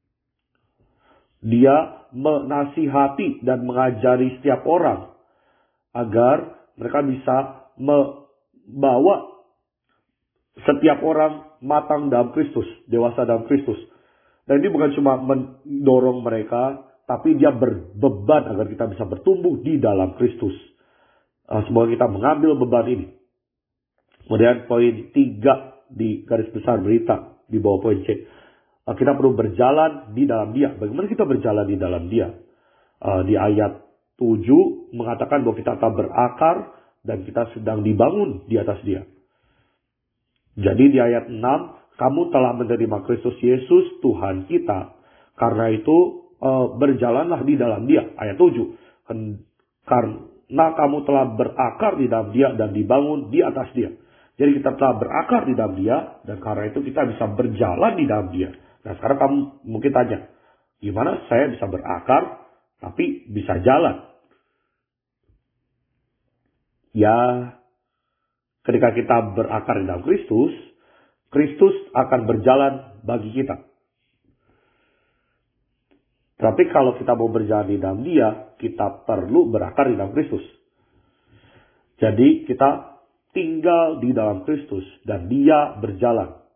dia menasihati dan mengajari setiap orang agar mereka bisa membawa setiap orang matang dalam Kristus, dewasa dalam Kristus. Dan ini bukan cuma mendorong mereka, tapi dia berbeban agar kita bisa bertumbuh di dalam Kristus. Semoga kita mengambil beban ini. Kemudian poin tiga di garis besar berita di bawah poin C. Kita perlu berjalan di dalam Dia. Bagaimana kita berjalan di dalam Dia? Uh, di ayat tujuh mengatakan bahwa kita akan berakar dan kita sedang dibangun di atas Dia. Jadi di ayat enam, kamu telah menerima Kristus Yesus Tuhan kita. Karena itu uh, berjalanlah di dalam Dia. Ayat tujuh. Karena kamu telah berakar di dalam Dia dan dibangun di atas Dia. Jadi kita telah berakar di dalam Dia dan karena itu kita bisa berjalan di dalam Dia. Nah sekarang kamu mungkin tanya, gimana saya bisa berakar tapi bisa jalan? Ya, ketika kita berakar di dalam Kristus, Kristus akan berjalan bagi kita. Tapi kalau kita mau berjalan di dalam Dia, kita perlu berakar di dalam Kristus. Jadi kita tinggal di dalam Kristus dan Dia berjalan.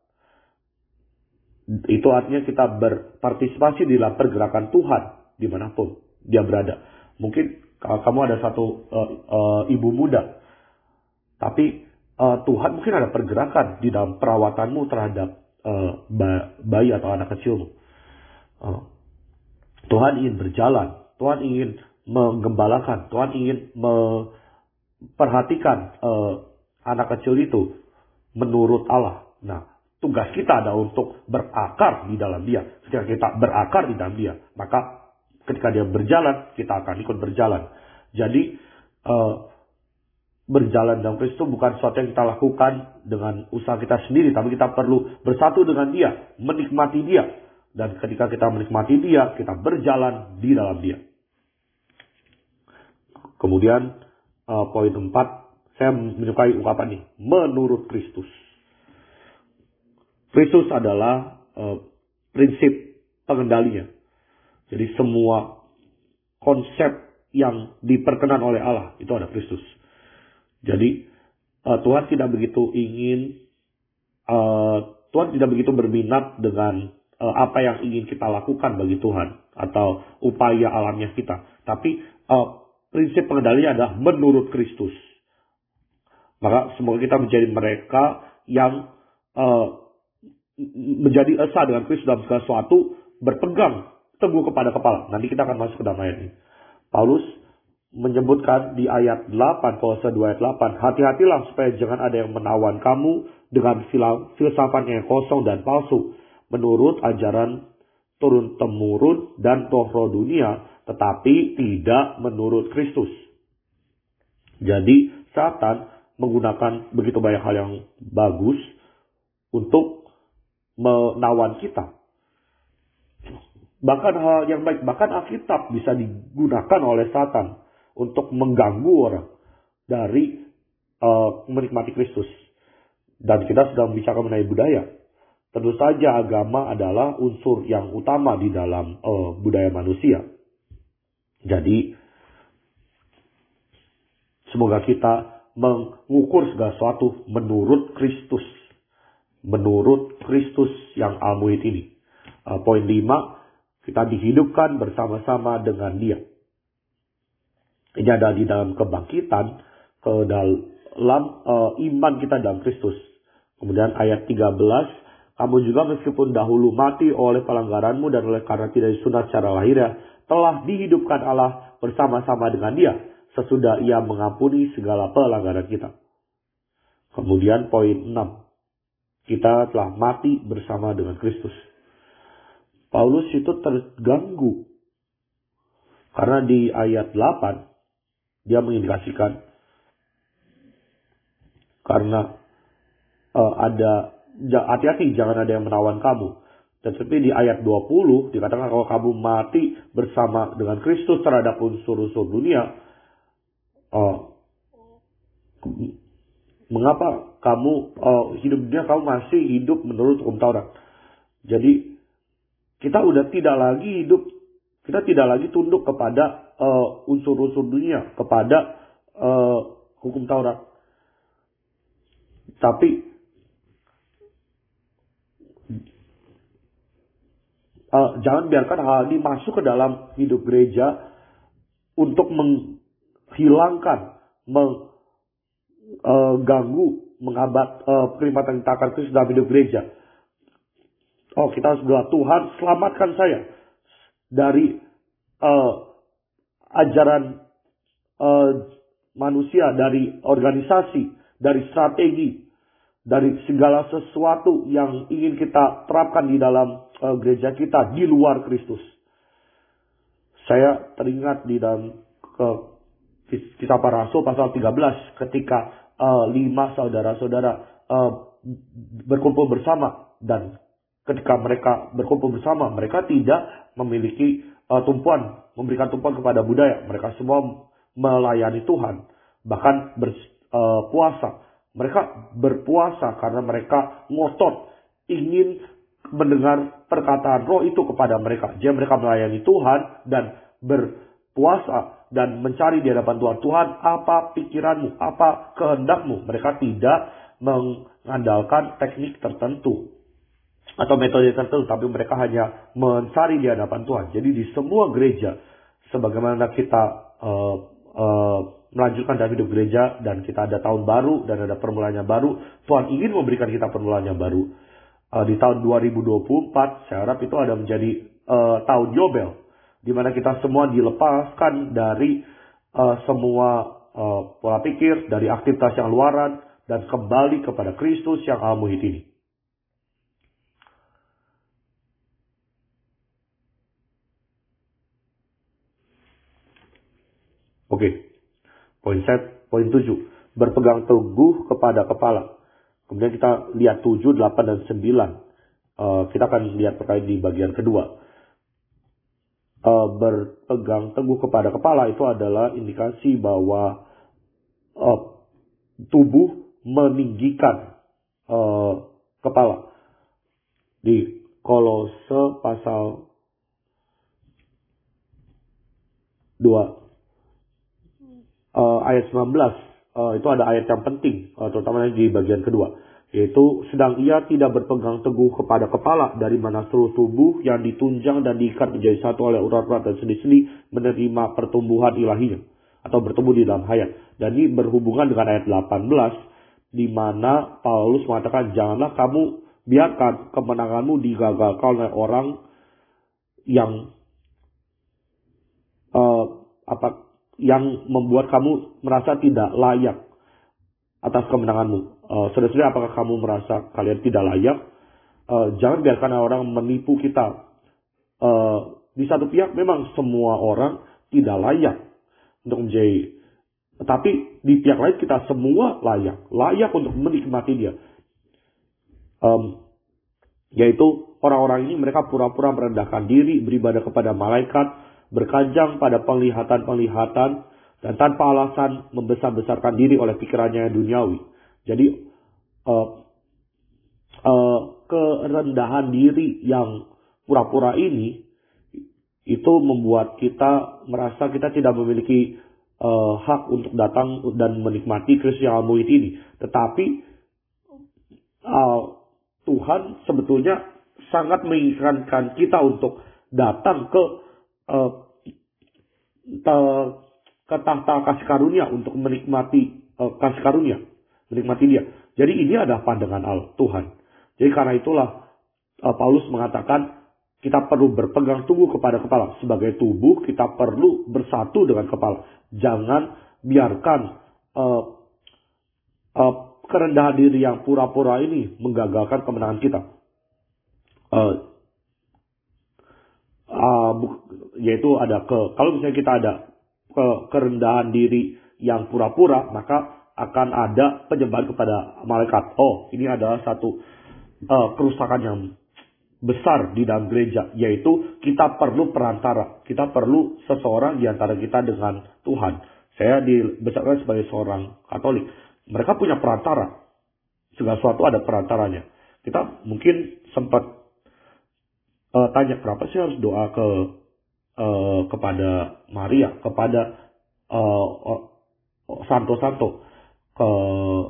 Itu artinya kita berpartisipasi di dalam pergerakan Tuhan dimanapun Dia berada. Mungkin kalau kamu ada satu uh, uh, ibu muda, tapi uh, Tuhan mungkin ada pergerakan di dalam perawatanmu terhadap uh, bayi atau anak kecilmu. Uh, Tuhan ingin berjalan, Tuhan ingin menggembalakan, Tuhan ingin memperhatikan uh, anak kecil itu menurut Allah. Nah, tugas kita adalah untuk berakar di dalam Dia. Ketika kita berakar di dalam Dia, maka ketika Dia berjalan, kita akan ikut berjalan. Jadi, uh, berjalan dalam Kristus bukan sesuatu yang kita lakukan dengan usaha kita sendiri, tapi kita perlu bersatu dengan Dia, menikmati Dia. Dan ketika kita menikmati Dia, kita berjalan di dalam Dia. Kemudian, uh, poin empat, saya menyukai ungkapan ini, menurut Kristus. Kristus adalah uh, prinsip pengendalinya. Jadi semua konsep yang diperkenan oleh Allah itu ada Kristus. Jadi uh, Tuhan tidak begitu ingin, uh, Tuhan tidak begitu berminat dengan uh, apa yang ingin kita lakukan bagi Tuhan atau upaya alamnya kita. Tapi uh, prinsip pengendalinya adalah menurut Kristus. Maka semoga kita menjadi mereka yang uh, menjadi esa dengan Kristus dalam segala sesuatu, berpegang teguh kepada kepala. Nanti kita akan masuk ke dalam ayat ini. Paulus menyebutkan di ayat delapan, Kolose dua ayat delapan, hati-hatilah supaya jangan ada yang menawan kamu dengan filsafat yang kosong dan palsu, menurut ajaran turun-temurun dan roh-roh dunia, tetapi tidak menurut Kristus. Jadi Satan menggunakan begitu banyak hal yang bagus untuk menawan kita. Bahkan hal yang baik, bahkan Alkitab bisa digunakan oleh Satan untuk mengganggu orang dari uh, menikmati Kristus. Dan kita sedang bicara mengenai budaya. Tentu saja agama adalah unsur yang utama di dalam uh, budaya manusia. Jadi semoga kita mengukur segala sesuatu menurut Kristus. Menurut Kristus yang al-muhid ini. Uh, poin lima, Kita dihidupkan bersama-sama dengan Dia. Ini ada di dalam kebangkitan, ke dalam uh, iman kita dalam Kristus. Kemudian ayat tiga belas, kamu juga meskipun dahulu mati oleh pelanggaranmu dan oleh karena tidak disunat secara lahiriah, telah dihidupkan Allah bersama-sama dengan Dia, sesudah Ia mengampuni segala pelanggaran kita. Kemudian poin enam, kita telah mati bersama dengan Kristus. Paulus itu terganggu, karena di ayat delapan, dia mengindikasikan, karena uh, ada, hati-hati jangan ada yang menawan kamu. Tetapi di ayat dua puluh dikatakan kalau kamu mati bersama dengan Kristus terhadap unsur-unsur dunia, uh, mengapa kamu uh, hidup dunia, kamu masih hidup menurut hukum Taurat. Jadi kita udah tidak lagi hidup, kita tidak lagi tunduk kepada uh, unsur-unsur dunia, kepada uh, hukum Taurat. Tapi uh, jangan biarkan hal ini masuk ke dalam hidup gereja untuk menghilangkan, mengganggu, uh, menghambat uh, perkhidmatan kita akan Kristus dalam hidup gereja. Oh, kita harus berdoa, Tuhan selamatkan saya dari uh, ajaran uh, manusia, dari organisasi, dari strategi, dari segala sesuatu yang ingin kita terapkan di dalam uh, gereja kita di luar Kristus. Saya teringat di dalam uh, Kisah Para Rasul pasal tiga belas ketika uh, lima saudara-saudara uh, berkumpul bersama, dan ketika mereka berkumpul bersama, mereka tidak memiliki uh, tumpuan, memberikan tumpuan kepada budaya. Mereka semua melayani Tuhan, bahkan berpuasa. Uh, mereka berpuasa karena mereka ngotot ingin mendengar perkataan Roh itu kepada mereka. Jadi mereka melayani Tuhan dan berpuasa dan mencari di hadapan Tuhan. Tuhan, apa pikiranmu, apa kehendakmu? Mereka tidak mengandalkan teknik tertentu atau metode tertentu, tapi mereka hanya mencari di hadapan Tuhan. Jadi di semua gereja, sebagaimana kita uh, uh, melanjutkan dalam hidup gereja, dan kita ada tahun baru dan ada permulaannya baru, Tuhan ingin memberikan kita permulaannya baru. Uh, di tahun dua ribu dua puluh empat, saya harap itu ada menjadi uh, tahun Yobel, di mana kita semua dilepaskan dari uh, semua uh, pola pikir, dari aktivitas yang luaran, dan kembali kepada Kristus yang al-muhid ini. Oke, poin set, poin tujuh, berpegang teguh kepada kepala. Kemudian kita lihat tujuh, delapan, dan sembilan. Uh, kita akan lihat terkait di bagian kedua. Uh, berpegang teguh kepada kepala itu adalah indikasi bahwa uh, tubuh meninggikan uh, kepala. Di Kolose pasal dua. Uh, ayat sembilan belas, uh, itu ada ayat yang penting, uh, terutama di bagian kedua, yaitu sedang ia tidak berpegang teguh kepada kepala, dari mana seluruh tubuh yang ditunjang dan diikat menjadi satu oleh urat-urat dan sendi-sendi menerima pertumbuhan ilahinya, atau bertumbuh di dalam hayat. Dan ini berhubungan dengan ayat delapan belas, di mana Paulus mengatakan, janganlah kamu biarkan kemenanganmu digagalkan oleh orang yang uh, apa yang membuat kamu merasa tidak layak atas kemenanganmu. Uh, Saudara-saudara, apakah kamu merasa kalian tidak layak? Uh, jangan biarkan orang menipu kita. Uh, di satu pihak memang semua orang tidak layak untuk menjadi, tetapi di pihak lain kita semua layak, layak untuk menikmati dia. Um, yaitu orang-orang ini mereka pura-pura merendahkan diri, beribadah kepada malaikat, berkajang pada penglihatan-penglihatan, dan tanpa alasan membesar-besarkan diri oleh pikirannya yang duniawi. Jadi uh, uh, kerendahan diri yang pura-pura ini itu membuat kita merasa kita tidak memiliki uh, hak untuk datang dan menikmati Kristus yang al-muhid ini. Tetapi uh, Tuhan sebetulnya sangat menginginkan kita untuk datang ke uh, ke tahta kasih karunia untuk menikmati uh, kasih karunia, menikmati Dia. Jadi ini adalah pandangan Allah Tuhan. Jadi karena itulah uh, Paulus mengatakan kita perlu berpegang teguh kepada kepala. Sebagai tubuh kita perlu bersatu dengan kepala. Jangan biarkan uh, uh, kerendahan diri yang pura-pura ini menggagalkan kemenangan kita. Uh, uh, yaitu ada ke kalau misalnya kita ada ke kerendahan diri yang pura-pura, maka akan ada penyembahan kepada malaikat. Oh, ini adalah satu uh, kerusakan yang besar di dalam gereja, yaitu kita perlu perantara. Kita perlu seseorang di antara kita dengan Tuhan. Saya dibesarkan sebagai seorang Katolik. Mereka punya perantara. Segala sesuatu ada perantaranya. Kita mungkin sempat uh, tanya, kenapa sih harus doa ke uh, kepada Maria, kepada uh, uh, santo-santo. Uh,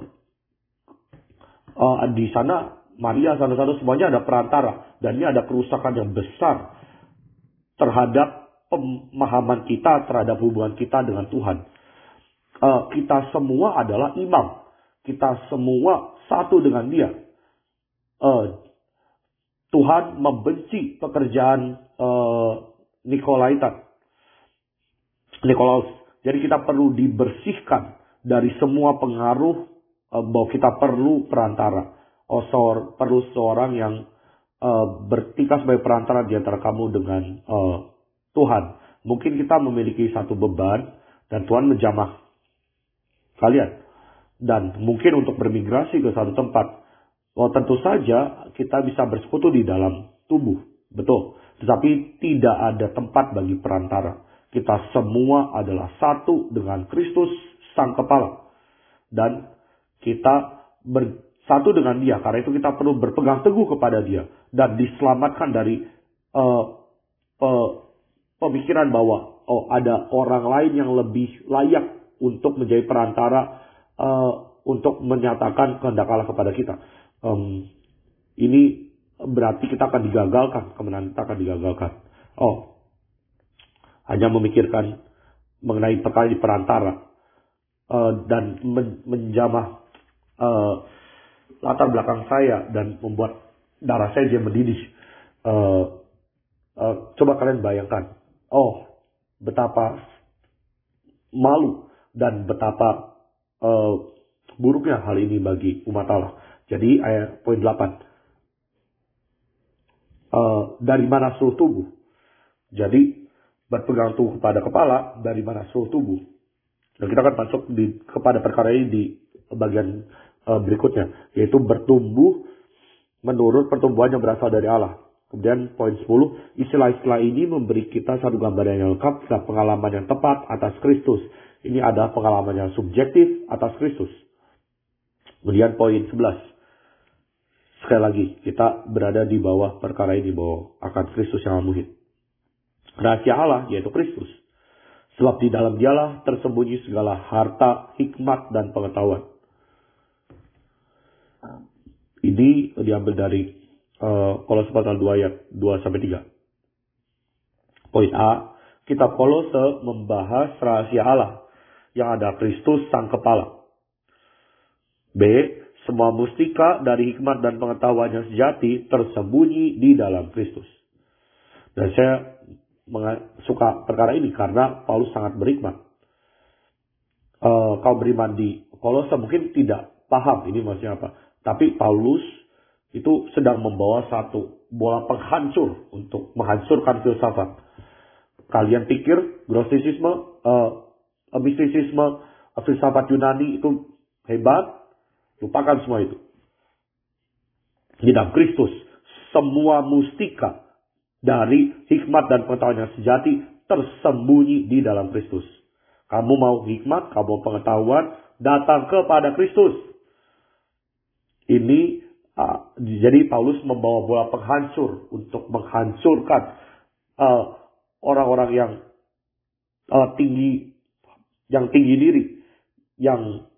uh, di sana Maria, santo-santo semuanya ada perantara. Dan ini ada kerusakan yang besar terhadap pemahaman kita, terhadap hubungan kita dengan Tuhan. Uh, kita semua adalah imam. Kita semua satu dengan Dia. Uh, Tuhan membenci pekerjaan uh, Nikolaitan. Nikolaus. Jadi kita perlu dibersihkan dari semua pengaruh uh, bahwa kita perlu perantara. Oh, so, perlu seorang yang uh, bertingkah sebagai perantara di antara kamu dengan uh, Tuhan. Mungkin kita memiliki satu beban dan Tuhan menjamah kalian. Dan mungkin untuk bermigrasi ke satu tempat. Oh, tentu saja kita bisa bersekutu di dalam tubuh. Betul. Tetapi tidak ada tempat bagi perantara. Kita semua adalah satu dengan Kristus Sang Kepala. Dan kita ber satu dengan Dia. Karena itu kita perlu berpegang teguh kepada Dia. Dan diselamatkan dari uh, uh, pemikiran bahwa oh ada orang lain yang lebih layak untuk menjadi perantara uh, untuk menyatakan kehendak Allah kepada kita. Um, ini berarti kita akan digagalkan. Kemenangan kita akan digagalkan. Oh, hanya memikirkan mengenai perkara di perantara. Uh, dan men menjamah uh, latar belakang saya dan membuat darah saya jadi mendidih. Uh, uh, coba kalian bayangkan. Oh, betapa malu dan betapa uh, buruknya hal ini bagi umat Allah. Jadi ayat poin delapan. Uh, dari mana seluruh tubuh? Jadi berpegang teguh kepada kepala, dari mana seluruh tubuh? Dan kita akan masuk di, kepada perkara ini di bagian berikutnya, yaitu bertumbuh menurut pertumbuhan yang berasal dari Allah. Kemudian poin sepuluh, istilah-istilah ini memberi kita satu gambaran yang lengkap dan pengalaman yang tepat atas Kristus. Ini adalah pengalaman yang subjektif atas Kristus. Kemudian poin sebelas, sekali lagi kita berada di bawah perkara ini, bahwa akan Kristus yang memuhid. Rahasia Allah yaitu Kristus. Sebab di dalam Dialah tersembunyi segala harta, hikmat dan pengetahuan. Ini diambil dari uh, Kolose pasal dua ayat dua sampai tiga. Poin A, kitab Kolose membahas rahasia Allah yang ada Kristus Sang Kepala. B, semua mustika dari hikmat dan pengetahuan yang sejati tersembunyi di dalam Kristus. Dan saya suka perkara ini karena Paulus sangat berhikmat. Uh, kaum beriman di Kolose mungkin tidak paham ini maksudnya apa. Tapi Paulus itu sedang membawa satu bola penghancur untuk menghancurkan filsafat. Kalian pikir Gnostisisme, uh, mistisisme, filsafat Yunani itu hebat? Lupakan semua itu. Di dalam Kristus, semua mustika dari hikmat dan pengetahuan yang sejati tersembunyi di dalam Kristus. Kamu mau hikmat, kamu mau pengetahuan, datang kepada Kristus. Ini uh, jadi Paulus membawa bola penghancur untuk menghancurkan uh, orang-orang yang uh, tinggi, yang tinggi diri, yang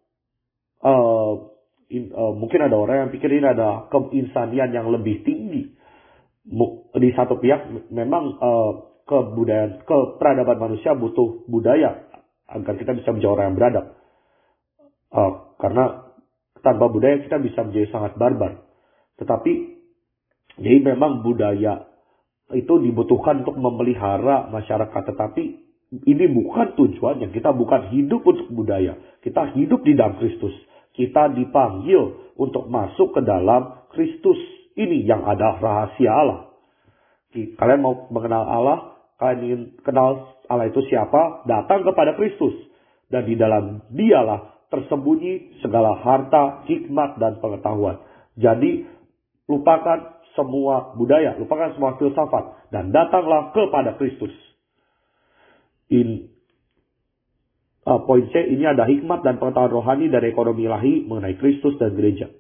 uh, in, uh, mungkin ada orang yang pikir ini ada keinsanian yang lebih tinggi. Di satu pihak memang uh, kebudayaan, keperadaban manusia butuh budaya agar kita bisa menjadi orang yang beradab. Uh, karena tanpa budaya kita bisa menjadi sangat barbar. Tetapi jadi memang budaya itu dibutuhkan untuk memelihara masyarakat. Tetapi ini bukan tujuannya. Kita bukan hidup untuk budaya. Kita hidup di dalam Kristus. Kita dipanggil untuk masuk ke dalam Kristus. Ini yang ada rahasia Allah. Kalian mau mengenal Allah, kalian ingin kenal Allah itu siapa? Datang kepada Kristus. Dan di dalam dialah tersembunyi segala harta, hikmat, dan pengetahuan. Jadi, lupakan semua budaya, lupakan semua filsafat, dan datanglah kepada Kristus. In, uh, poin C, ini ada hikmat dan pengetahuan rohani dari ekonomi ilahi mengenai Kristus dan gereja.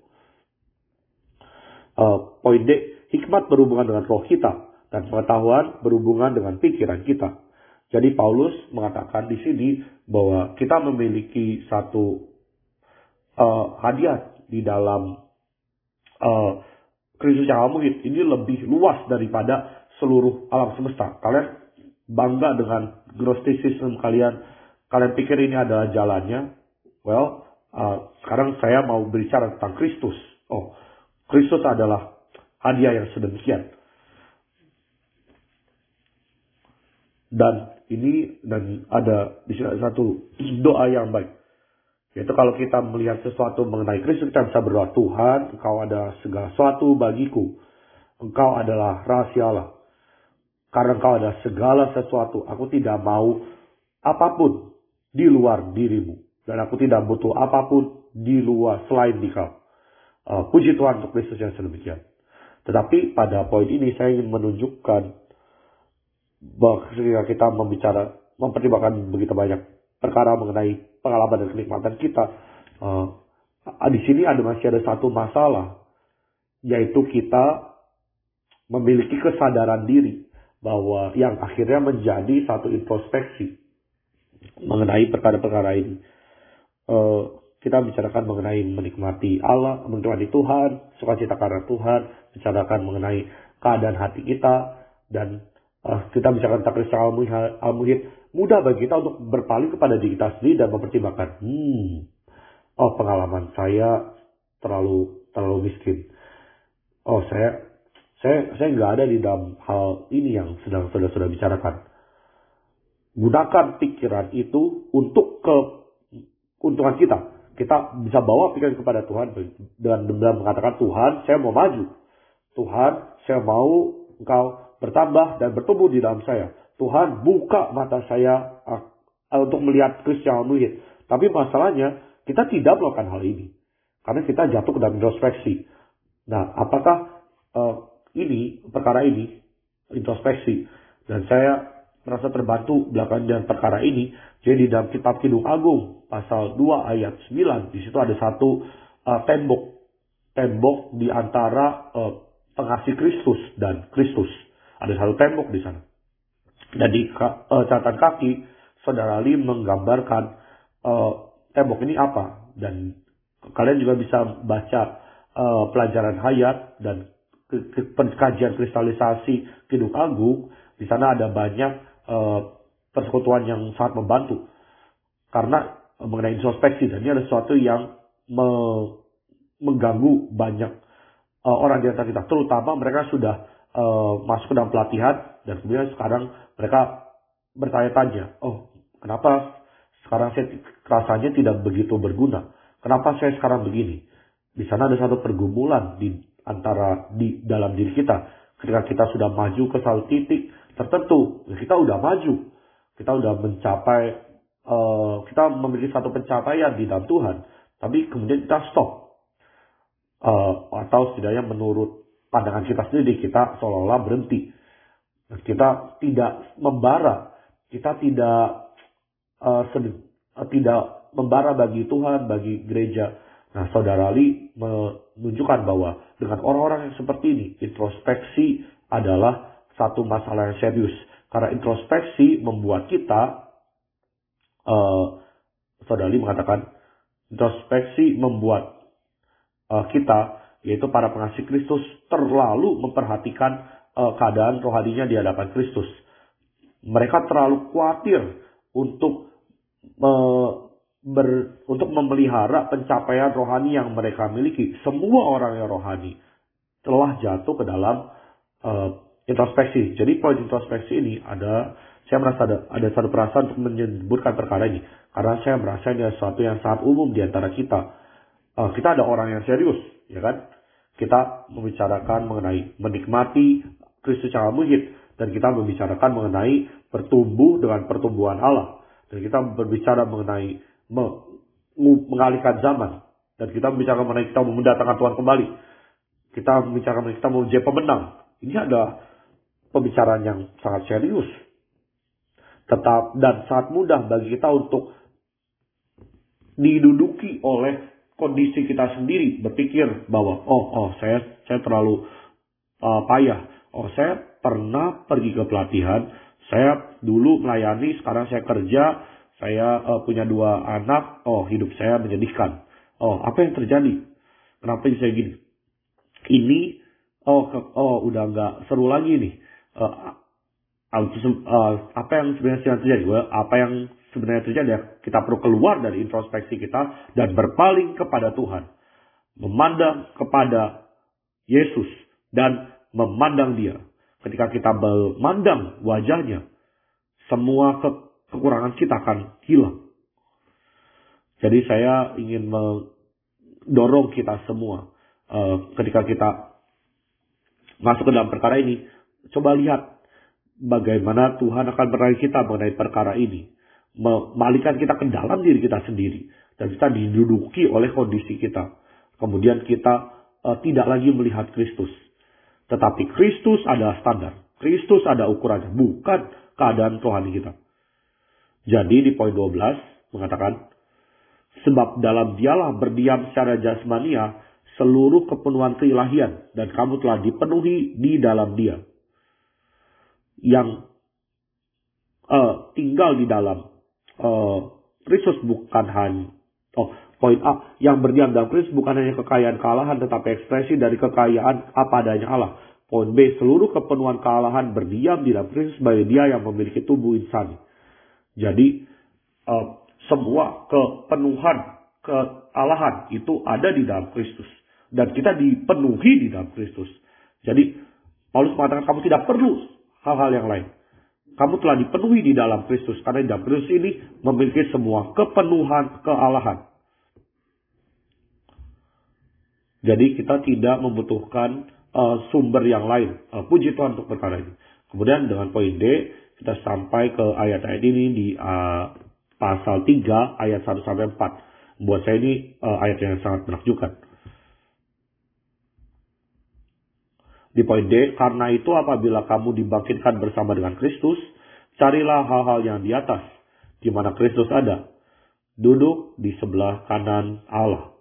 Uh, poin D, hikmat berhubungan dengan roh kita, dan pengetahuan berhubungan dengan pikiran kita. Jadi Paulus mengatakan di sini bahwa kita memiliki satu uh, hadiah di dalam uh, Kristus yang amuhid. Ini lebih luas daripada seluruh alam semesta. Kalian bangga dengan Gnosticism kalian. Kalian pikir ini adalah jalannya. Well, uh, sekarang saya mau berbicara tentang Kristus. Oh, Kristus adalah hadiah yang sedemikian. Dan ini dan ada di sini satu doa yang baik. Yaitu kalau kita melihat sesuatu mengenai Kristus, kita bisa berdoa, Tuhan, Engkau ada segala sesuatu bagiku. Engkau adalah rahasia Allah. Karena Engkau ada segala sesuatu. Aku tidak mau apapun di luar dirimu. Dan aku tidak butuh apapun di luar selain Dikau. Uh, puji Tuhan untuk Kristus yang sedemikian. Tetapi pada poin ini saya ingin menunjukkan bahwa ketika kita membicara, mempertimbangkan begitu banyak perkara mengenai pengalaman dan kenikmatan kita, uh, di sini ada masih ada satu masalah, yaitu kita memiliki kesadaran diri bahwa yang akhirnya menjadi satu introspeksi mengenai perkara-perkara ini. Uh, kita bicarakan mengenai menikmati Allah, menikmati Tuhan, sukacita karena Tuhan, bicarakan mengenai keadaan hati kita, dan Uh, kita bicarakan tentang Kristus al-muhid. Mudah bagi kita untuk berpaling kepada diri kita sendiri dan mempertimbangkan, hmm, oh pengalaman saya terlalu terlalu miskin. Oh saya saya saya nggak ada di dalam hal ini yang sedang sudah sudah bicarakan. Gunakan pikiran itu untuk keuntungan kita. Kita bisa bawa pikiran kepada Tuhan dengan dengan mengatakan, Tuhan, saya mau maju. Tuhan, saya mau Engkau bertambah dan bertumbuh di dalam saya. Tuhan, buka mata saya uh, untuk melihat Kristus yang amuhid. Tapi masalahnya, kita tidak melakukan hal ini. Karena kita jatuh ke dalam introspeksi. Nah, apakah uh, ini, perkara ini, introspeksi. Dan saya merasa terbantu belakangan dengan perkara ini. Jadi di dalam kitab Kidung Agung, pasal dua ayat sembilan, di situ ada satu uh, tembok. Tembok di antara uh, pengasih Kristus dan Kristus. Ada satu tembok di sana. Dan di uh, catatan kaki, Saudara Lee menggambarkan uh, tembok ini apa. Dan kalian juga bisa baca uh, pelajaran hayat dan ke, ke, kajian kristalisasi Kidung Agung. Di sana ada banyak uh, persekutuan yang sangat membantu. Karena uh, mengenai introspeksi. Dan ini ada sesuatu yang me, mengganggu banyak uh, orang di antara kita. Terutama mereka sudah Uh, masuk ke dalam pelatihan dan kemudian sekarang mereka bertanya-tanya, oh kenapa sekarang saya rasanya tidak begitu berguna, kenapa saya sekarang begini. Di sana ada satu pergumulan di antara di dalam diri kita. Ketika kita sudah maju ke satu titik tertentu, kita udah maju, kita udah mencapai, uh, kita memiliki satu pencapaian di dalam Tuhan, tapi kemudian kita stop, uh, atau setidaknya menurut pandangan kita sendiri, kita seolah-olah berhenti. Kita tidak membara. Kita tidak uh, sedih, uh, tidak membara bagi Tuhan, bagi gereja. Nah, Saudara Lee menunjukkan bahwa dengan orang-orang yang seperti ini, introspeksi adalah satu masalah yang serius. Karena introspeksi membuat kita, uh, Saudara Lee mengatakan, introspeksi membuat uh, kita, yaitu para pengasih Kristus, terlalu memperhatikan uh, keadaan rohaninya di hadapan Kristus. Mereka terlalu khawatir untuk uh, ber, untuk memelihara pencapaian rohani yang mereka miliki. Semua orang yang rohani telah jatuh ke dalam uh, introspeksi. Jadi poin introspeksi ini ada, saya merasa ada, ada satu perasaan untuk menyebutkan perkara ini. Karena saya merasa ini sesuatu yang sangat umum di antara kita. Uh, kita ada orang yang serius, ya kan? Kita membicarakan mengenai menikmati Kristus secara muhid. Dan kita membicarakan mengenai bertumbuh dengan pertumbuhan Allah. Dan kita berbicara mengenai mengalihkan zaman. Dan kita membicarakan mengenai kita mau mendatangkan Tuhan kembali. Kita membicarakan mengenai kita mau menjadi pemenang. Ini adalah pembicaraan yang sangat serius. Tetap dan sangat mudah bagi kita untuk diduduki oleh kondisi kita sendiri. Berpikir bahwa, oh, oh saya saya terlalu uh, payah. Oh, saya pernah pergi ke pelatihan. Saya dulu melayani, sekarang saya kerja. Saya uh, punya dua anak. Oh, hidup saya menyedihkan. Oh, apa yang terjadi? Kenapa bisa gini? Ini, oh, ke, oh udah nggak seru lagi nih. Uh, uh, apa yang sebenarnya terjadi? Well, apa yang sebenarnya terjadi? Kita perlu keluar dari introspeksi kita dan berpaling kepada Tuhan. Memandang kepada Yesus dan memandang Dia. Ketika kita memandang wajahnya, semua ke kekurangan kita akan hilang. Jadi saya ingin mendorong kita semua. Uh, ketika kita masuk ke dalam perkara ini, coba lihat bagaimana Tuhan akan menarik kita mengenai perkara ini. Memalingkan kita ke dalam diri kita sendiri. Dan kita diduduki oleh kondisi kita. Kemudian kita uh, tidak lagi melihat Kristus. Tetapi Kristus adalah standar. Kristus ada ukurannya. Bukan keadaan rohani kita. Jadi di poin dua belas mengatakan, sebab dalam Dialah berdiam secara jasmania seluruh kepenuhan keilahian, dan kamu telah dipenuhi di dalam Dia. Yang uh, tinggal di dalam uh, Kristus bukan hanya, oh poin A, yang berdiam dalam Kristus bukan hanya kekayaan kealahan, tetapi ekspresi dari kekayaan apa adanya Allah. Poin B, seluruh kepenuhan kealahan berdiam di dalam Kristus sebagai Dia yang memiliki tubuh insani. Jadi uh, semua kepenuhan kealahan itu ada di dalam Kristus. Dan kita dipenuhi di dalam Kristus. Jadi Paulus mengatakan kamu tidak perlu hal-hal yang lain. Kamu telah dipenuhi di dalam Kristus. Karena di dalam Kristus ini memiliki semua kepenuhan kealahan. Jadi kita tidak membutuhkan uh, sumber yang lain. Uh, puji Tuhan untuk perkara ini. Kemudian dengan poin D, kita sampai ke ayat-ayat ini di uh, pasal tiga ayat satu sampai empat. Buat saya ini uh, ayat yang sangat menakjubkan. Di poin D, karena itu apabila kamu dibangkitkan bersama dengan Kristus, carilah hal-hal yang di atas, di mana Kristus ada, duduk di sebelah kanan Allah.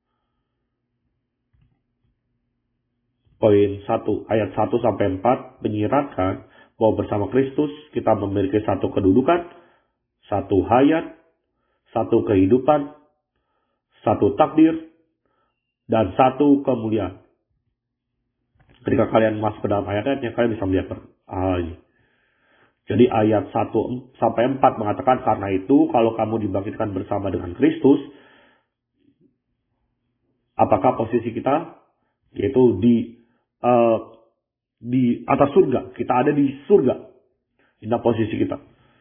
Poin satu, ayat satu sampai empat menyiratkan bahwa bersama Kristus kita memiliki satu kedudukan, satu hayat, satu kehidupan, satu takdir, dan satu kemuliaan. Ketika kalian masuk ke dalam ayat-ayatnya, kalian bisa melihat hal ini. Jadi ayat satu sampai empat mengatakan, karena itu kalau kamu dibangkitkan bersama dengan Kristus, apakah posisi kita? Yaitu di uh, di atas surga. Kita ada di surga. Inilah posisi kita.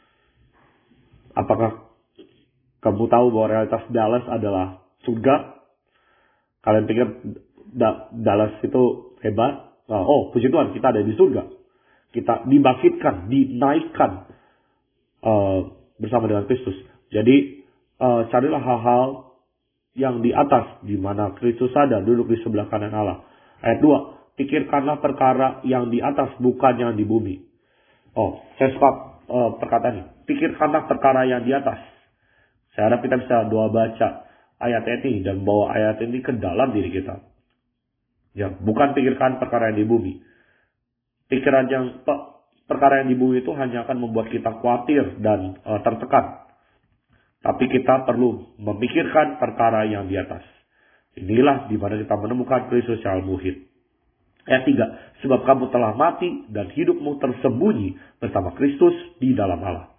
Apakah kamu tahu bahwa realitas Dallas adalah surga? Kalian pikir da- Dallas itu hebat? Oh, puji Tuhan, kita ada di surga. Kita dibangkitkan, dinaikkan uh, bersama dengan Kristus. Jadi, uh, carilah hal-hal yang di atas, di mana Kristus ada, duduk di sebelah kanan Allah. Ayat dua, pikirkanlah perkara yang di atas, bukan yang di bumi. Oh, saya suka uh, perkataan ini. Pikirkanlah perkara yang di atas. Saya harap kita bisa doa baca ayat ini dan bawa ayat ini ke dalam diri kita. Ya, bukan pikirkan perkara yang di bumi. Pikiran yang perkara yang di bumi itu hanya akan membuat kita khawatir dan uh, tertekan. Tapi kita perlu memikirkan perkara yang di atas. Inilah di mana kita menemukan Kristus yang muhid. Ayat tiga, sebab kamu telah mati dan hidupmu tersembunyi bersama Kristus di dalam Allah.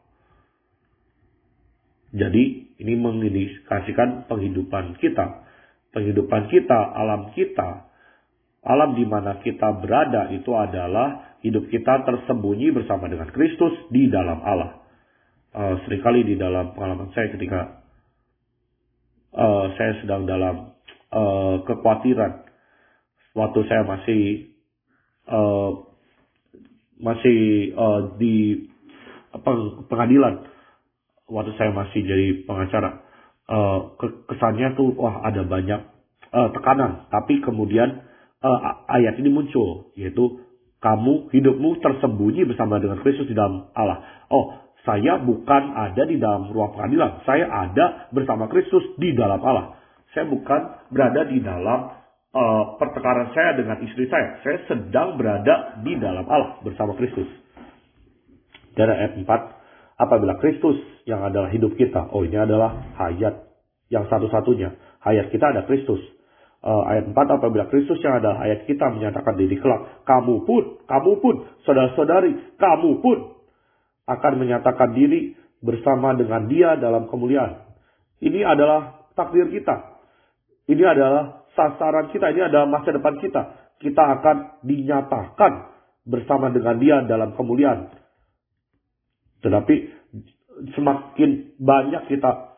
Jadi ini mengindikasikan penghidupan kita. Penghidupan kita, alam kita, alam di mana kita berada itu adalah hidup kita tersembunyi bersama dengan Kristus di dalam Allah. Uh, seringkali di dalam pengalaman saya ketika uh, saya sedang dalam uh, kekhawatiran, waktu saya masih uh, masih uh, di apa, pengadilan, waktu saya masih jadi pengacara, uh, kesannya tuh wah ada banyak uh, tekanan. Tapi kemudian uh, ayat ini muncul, yaitu kamu hidupmu tersembunyi bersama dengan Kristus di dalam Allah. Oh, saya bukan ada di dalam ruang pengadilan, saya ada bersama Kristus di dalam Allah. Saya bukan berada di dalam Uh, pertengkaran saya dengan istri saya. Saya sedang berada di dalam Allah bersama Kristus. Dan ayat empat, apabila Kristus yang adalah hidup kita. Oh, ini adalah hayat yang satu-satunya. Hayat kita ada Kristus. Uh, ayat empat, apabila Kristus yang adalah hayat kita menyatakan diri kelak, kamu pun, kamu pun, saudara-saudari, kamu pun akan menyatakan diri bersama dengan Dia dalam kemuliaan. Ini adalah takdir kita. Ini adalah sasaran kita, ini adalah masa depan kita. Kita akan dinyatakan bersama dengan Dia dalam kemuliaan. Tetapi semakin banyak kita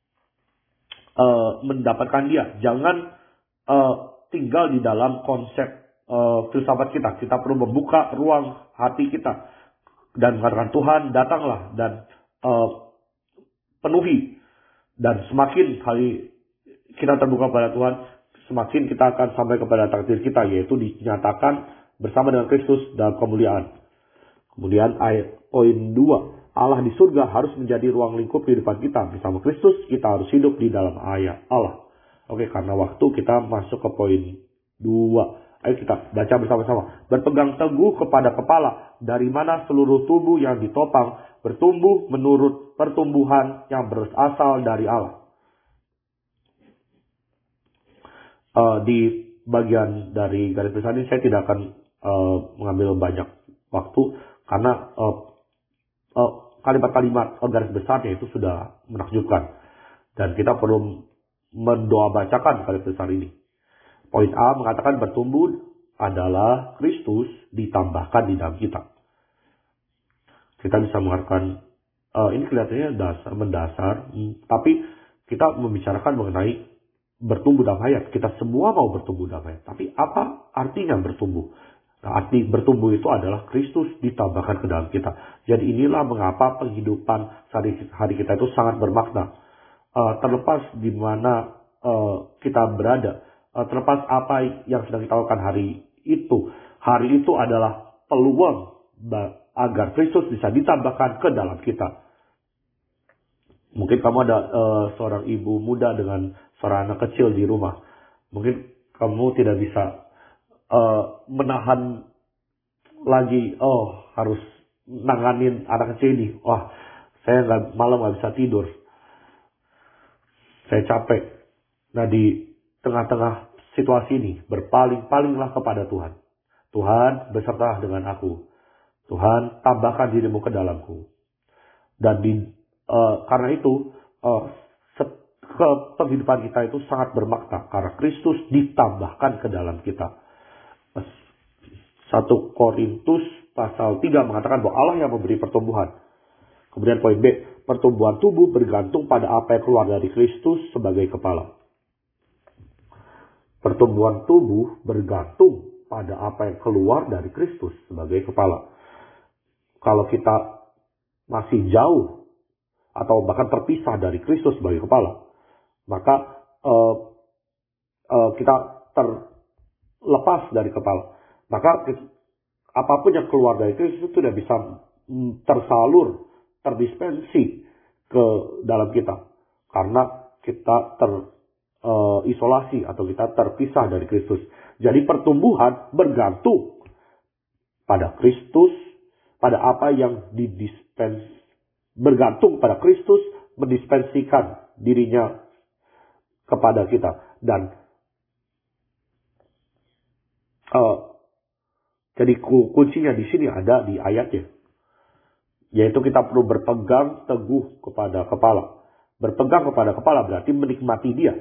uh, mendapatkan Dia, jangan uh, tinggal di dalam konsep uh, filsafat kita. Kita perlu membuka ruang hati kita dan mengatakan, Tuhan datanglah dan uh, penuhi. Dan semakin kali kita terbuka pada Tuhan, semakin kita akan sampai kepada takdir kita, yaitu dinyatakan bersama dengan Kristus dalam kemuliaan. Kemudian ayat poin dua, Allah di surga harus menjadi ruang lingkup kehidupan kita. Bersama Kristus kita harus hidup di dalam ayat Allah. Oke, karena waktu kita masuk ke poin dua. Ayo kita baca bersama-sama. Berpegang teguh kepada kepala, dari mana seluruh tubuh yang ditopang bertumbuh menurut pertumbuhan yang berasal dari Allah. Uh, di bagian dari garis besar ini saya tidak akan uh, mengambil banyak waktu karena uh, uh, kalimat-kalimat uh, garis besarnya itu sudah menakjubkan dan kita perlu mendoa bacakan garis besar ini. Poin A mengatakan bertumbuh adalah Kristus ditambahkan di dalam kita. Kita bisa mengatakan uh, ini kelihatannya dasar mendasar, hmm, tapi kita membicarakan mengenai bertumbuh dalam hayat. Kita semua mau bertumbuh dalam hayat. Tapi apa artinya bertumbuh? Nah, arti bertumbuh itu adalah Kristus ditambahkan ke dalam kita. Jadi inilah mengapa penghidupan hari kita itu sangat bermakna. Uh, terlepas di mana uh, kita berada. Uh, terlepas apa yang sedang kita lakukan hari itu. Hari itu adalah peluang agar Kristus bisa ditambahkan ke dalam kita. Mungkin kamu ada uh, seorang ibu muda dengan seorang anak kecil di rumah. Mungkin kamu tidak bisa uh, menahan lagi, oh harus nanganin anak kecil ini. Wah, saya nggak malam nggak bisa tidur. Saya capek. Nah, di tengah-tengah situasi ini, berpaling-palinglah kepada Tuhan. Tuhan, besertalah dengan aku. Tuhan, tambahkan dirimu ke dalamku. Dan di Uh, karena itu uh, ke penghidupan kita itu sangat bermakna karena Kristus ditambahkan ke dalam kita. satu Korintus pasal tiga mengatakan bahwa Allah yang memberi pertumbuhan. Kemudian poin B, pertumbuhan tubuh bergantung pada apa yang keluar dari Kristus sebagai kepala. Pertumbuhan tubuh bergantung pada apa yang keluar dari Kristus sebagai kepala. Kalau kita masih jauh atau bahkan terpisah dari Kristus sebagai kepala, maka uh, uh, kita terlepas dari kepala. Maka apapun yang keluar dari Kristus itu tidak bisa tersalur, terdispensi ke dalam kita. Karena kita terisolasi uh, atau kita terpisah dari Kristus. Jadi pertumbuhan bergantung pada Kristus, pada apa yang didispens bergantung pada Kristus mendispensikan dirinya kepada kita. Dan uh, Jadi kuncinya di sini ada di ayatnya. Yaitu kita perlu berpegang teguh kepada kepala. Berpegang kepada kepala berarti menikmati dia.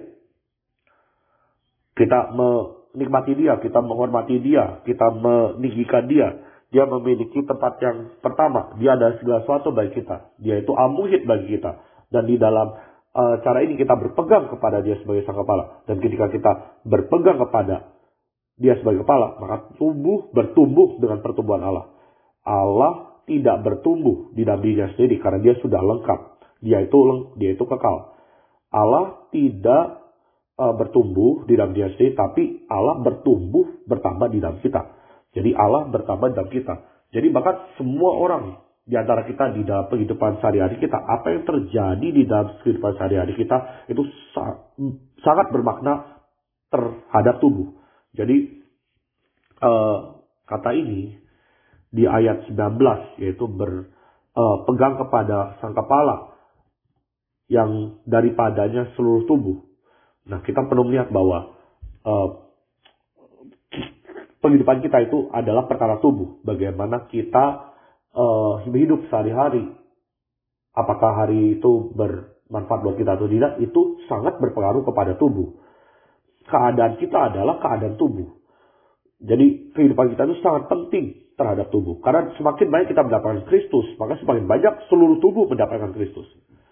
Kita menikmati dia, kita menghormati dia, kita meninggikan dia. Dia memiliki tempat yang pertama. Dia adalah segala sesuatu bagi kita. Dia itu al-muhit bagi kita. Dan di dalam uh, cara ini kita berpegang kepada dia sebagai sang kepala. Dan ketika kita berpegang kepada dia sebagai kepala, maka tubuh bertumbuh dengan pertumbuhan Allah. Allah tidak bertumbuh di dalam dirinya sendiri karena dia sudah lengkap. Dia itu dia itu kekal. Allah tidak uh, bertumbuh di dalam dirinya sendiri, tapi Allah bertumbuh bertambah di dalam kita. Jadi Allah bertambah di dalam kita. Jadi bahkan semua orang di antara kita di dalam kehidupan sehari-hari kita, apa yang terjadi di dalam kehidupan sehari-hari kita itu sangat bermakna terhadap tubuh. Jadi uh, kata ini di ayat sembilan belas yaitu berpegang uh, kepada sang kepala yang daripadanya seluruh tubuh. Nah, kita perlu melihat bahwa uh, kehidupan kita itu adalah perkara tubuh. Bagaimana kita uh, hidup sehari-hari. Apakah hari itu bermanfaat buat kita atau tidak, itu sangat berpengaruh kepada tubuh. Keadaan kita adalah keadaan tubuh. Jadi kehidupan kita itu sangat penting terhadap tubuh. Karena semakin banyak kita mendapatkan Kristus, maka semakin banyak seluruh tubuh mendapatkan Kristus.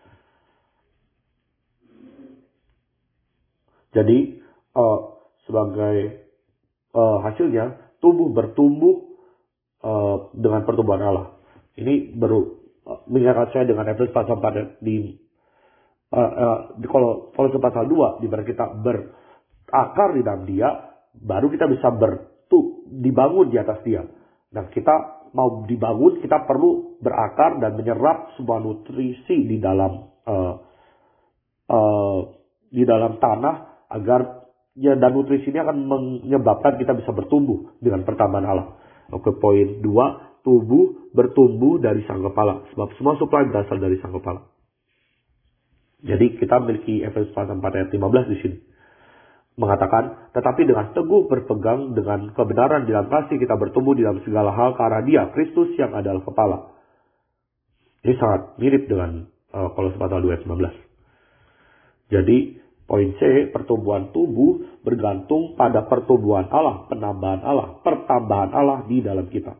Jadi uh, sebagai Uh, hasilnya tubuh bertumbuh uh, dengan pertumbuhan Allah. Ini baru uh, mengingatkan saya dengan Efesus pasal empat di, uh, uh, di kalau kalau pasal dua di mana kita berakar di dalam Dia, baru kita bisa bertu dibangun di atas Dia. Dan kita mau dibangun, kita perlu berakar dan menyerap sebuah nutrisi di dalam uh, uh, di dalam tanah agar ya, dan nutrisi ini akan menyebabkan kita bisa bertumbuh dengan pertambahan Allah. Oke, poin dua, tubuh bertumbuh dari sang kepala. Sebab semua suplai berasal dari sang kepala. Jadi kita memiliki Efesus pasal empat ayat lima belas di sini. Mengatakan, tetapi dengan teguh berpegang dengan kebenaran di dalam kasih kita bertumbuh di dalam segala hal ke arah Dia, Kristus yang adalah kepala. Ini sangat mirip dengan uh, Kolose pasal dua ayat sembilan belas. Jadi poin C, pertumbuhan tubuh bergantung pada pertumbuhan Allah, penambahan Allah, pertambahan Allah di dalam kita.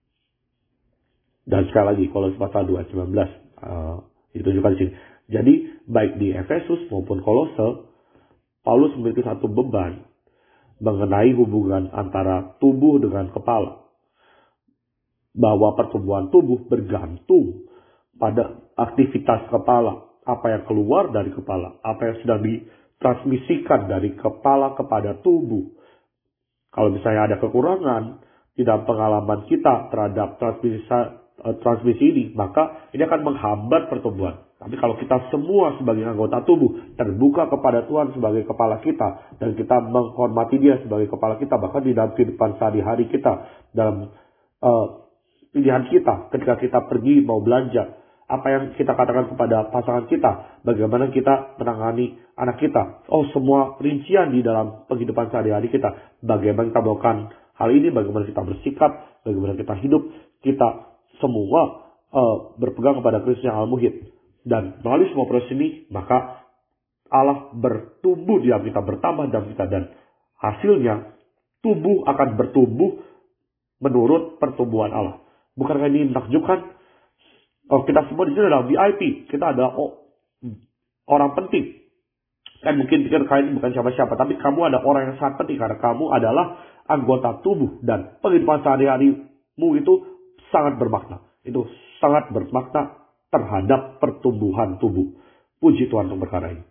Dan sekali lagi, Kolose pasal dua ayat sembilan belas uh, ditunjukkan di sini. Jadi, baik di Efesus maupun Kolose, Paulus memiliki satu beban mengenai hubungan antara tubuh dengan kepala. Bahwa pertumbuhan tubuh bergantung pada aktivitas kepala. Apa yang keluar dari kepala, apa yang sedang ditransmisikan dari kepala kepada tubuh. Kalau misalnya ada kekurangan di dalam pengalaman kita terhadap transmisi, transmisi ini, maka ini akan menghambat pertumbuhan. Tapi kalau kita semua sebagai anggota tubuh terbuka kepada Tuhan sebagai kepala kita, dan kita menghormati Dia sebagai kepala kita, bahkan di dalam kehidupan sehari-hari kita, dalam uh, pilihan kita, ketika kita pergi mau belanja, apa yang kita katakan kepada pasangan kita, bagaimana kita menangani anak kita. Oh, semua rincian di dalam kehidupan sehari-hari kita. Bagaimana kita melakukan hal ini, bagaimana kita bersikap, bagaimana kita hidup. Kita semua uh, berpegang kepada Kristus yang al-muhid. Dan melalui semua proses ini, maka Allah bertumbuh di dalam kita, bertambah di dalam kita. Dan hasilnya, tubuh akan bertumbuh menurut pertumbuhan Allah. Bukankah ini menakjubkan? Oh, kita semua di sini adalah V I P. Kita adalah oh, orang penting. Kan mungkin pikir kalian bukan siapa-siapa, tapi kamu adalah orang yang sangat penting karena kamu adalah anggota tubuh dan kehidupan sehari-harimu itu sangat bermakna. Itu sangat bermakna terhadap pertumbuhan tubuh. Puji Tuhan untuk perkara ini.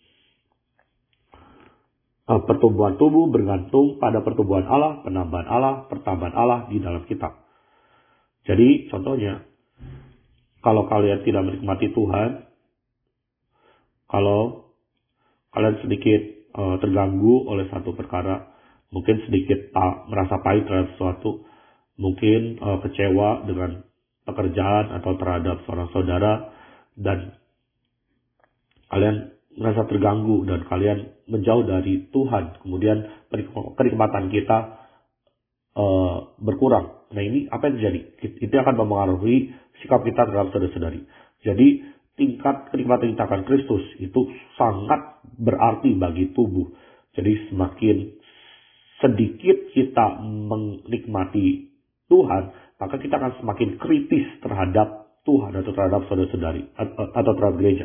Pertumbuhan tubuh bergantung pada pertumbuhan Allah, penambahan Allah, pertambahan Allah di dalam kita. Jadi contohnya, kalau kalian tidak menikmati Tuhan, kalau kalian sedikit uh, terganggu oleh satu perkara, mungkin sedikit uh, merasa pahit terhadap sesuatu, mungkin uh, kecewa dengan pekerjaan atau terhadap seorang saudara, dan kalian merasa terganggu dan kalian menjauh dari Tuhan, kemudian kenikmatan kita uh, berkurang. Nah ini apa yang terjadi? Itu akan mempengaruhi sikap kita terhadap saudara-saudari. Jadi tingkat kenikmatan kita akan Kristus itu sangat berarti bagi tubuh. Jadi semakin sedikit kita menikmati Tuhan, maka kita akan semakin kritis terhadap Tuhan atau terhadap saudara-saudari atau terhadap gereja.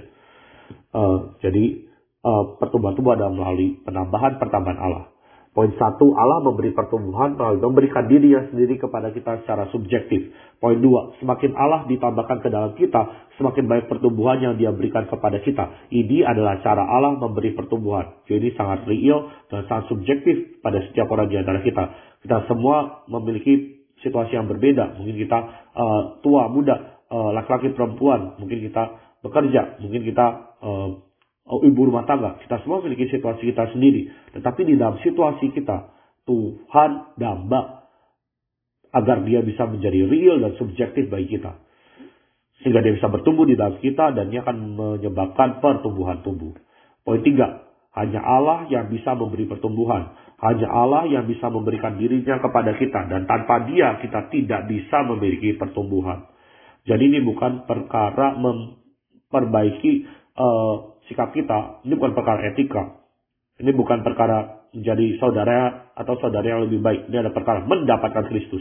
Uh, jadi uh, pertumbuhan tubuh adalah melalui penambahan pertambahan Allah. Poin satu, Allah memberi pertumbuhan melalui memberikan dirinya sendiri kepada kita secara subjektif. Poin dua, semakin Allah ditambahkan ke dalam kita, semakin baik pertumbuhan yang dia berikan kepada kita. Ini adalah cara Allah memberi pertumbuhan. Jadi sangat real dan sangat subjektif pada setiap orang di antara kita. Kita semua memiliki situasi yang berbeda. Mungkin kita uh, tua, muda, uh, laki-laki, perempuan. Mungkin kita bekerja. Mungkin kita uh, Oh, ibu rumah tangga, kita semua memiliki situasi kita sendiri. Tetapi di dalam situasi kita, Tuhan damba agar dia bisa menjadi real dan subjektif bagi kita. Sehingga dia bisa bertumbuh di dalam kita dan dia akan menyebabkan pertumbuhan tubuh. Poin tiga, hanya Allah yang bisa memberi pertumbuhan. Hanya Allah yang bisa memberikan dirinya kepada kita. Dan tanpa dia, kita tidak bisa memiliki pertumbuhan. Jadi ini bukan perkara memperbaiki uh, sikap kita, ini bukan perkara etika. Ini bukan perkara menjadi saudara atau saudara yang lebih baik. Ini adalah perkara mendapatkan Kristus.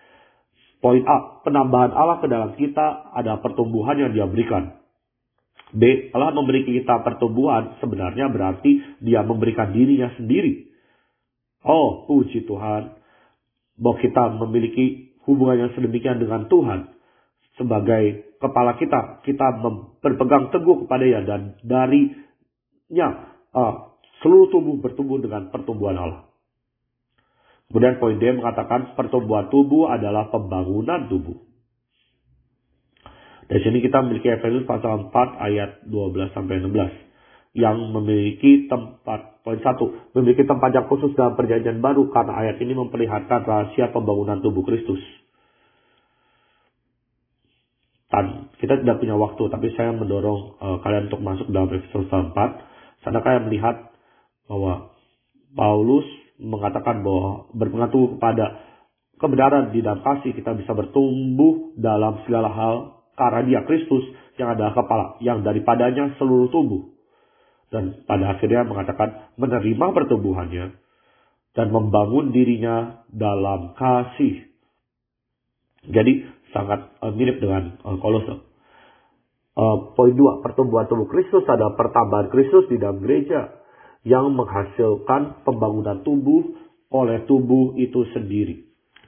Poin A, penambahan Allah ke dalam kita adalah pertumbuhan yang dia berikan. B, Allah memberi kita pertumbuhan sebenarnya berarti dia memberikan dirinya sendiri. Oh, puji Tuhan, bahwa kita memiliki hubungan yang sedemikian dengan Tuhan. Sebagai kepala kita, kita berpegang teguh kepada dia dan darinya uh, seluruh tubuh bertumbuh dengan pertumbuhan Allah. Kemudian poin D mengatakan pertumbuhan tubuh adalah pembangunan tubuh. Dari sini kita memiliki Efesus pasal empat ayat dua belas sampai enam belas yang memiliki tempat, poin satu, memiliki tempat yang khusus dalam perjanjian baru karena ayat ini memperlihatkan rahasia pembangunan tubuh Kristus. Dan kita tidak punya waktu, tapi saya mendorong uh, kalian untuk masuk dalam Efesus empat. Sana kalian melihat bahwa Paulus mengatakan bahwa berpegang teguh kepada kebenaran di dalam kasih kita bisa bertumbuh dalam segala hal karena dia Kristus yang adalah kepala, yang daripadanya seluruh tubuh. Dan pada akhirnya mengatakan menerima pertumbuhannya dan membangun dirinya dalam kasih. Jadi sangat uh, mirip dengan uh, Kolose. Uh, poin dua, pertumbuhan tubuh Kristus adalah pertambahan Kristus di dalam gereja yang menghasilkan pembangunan tubuh oleh tubuh itu sendiri.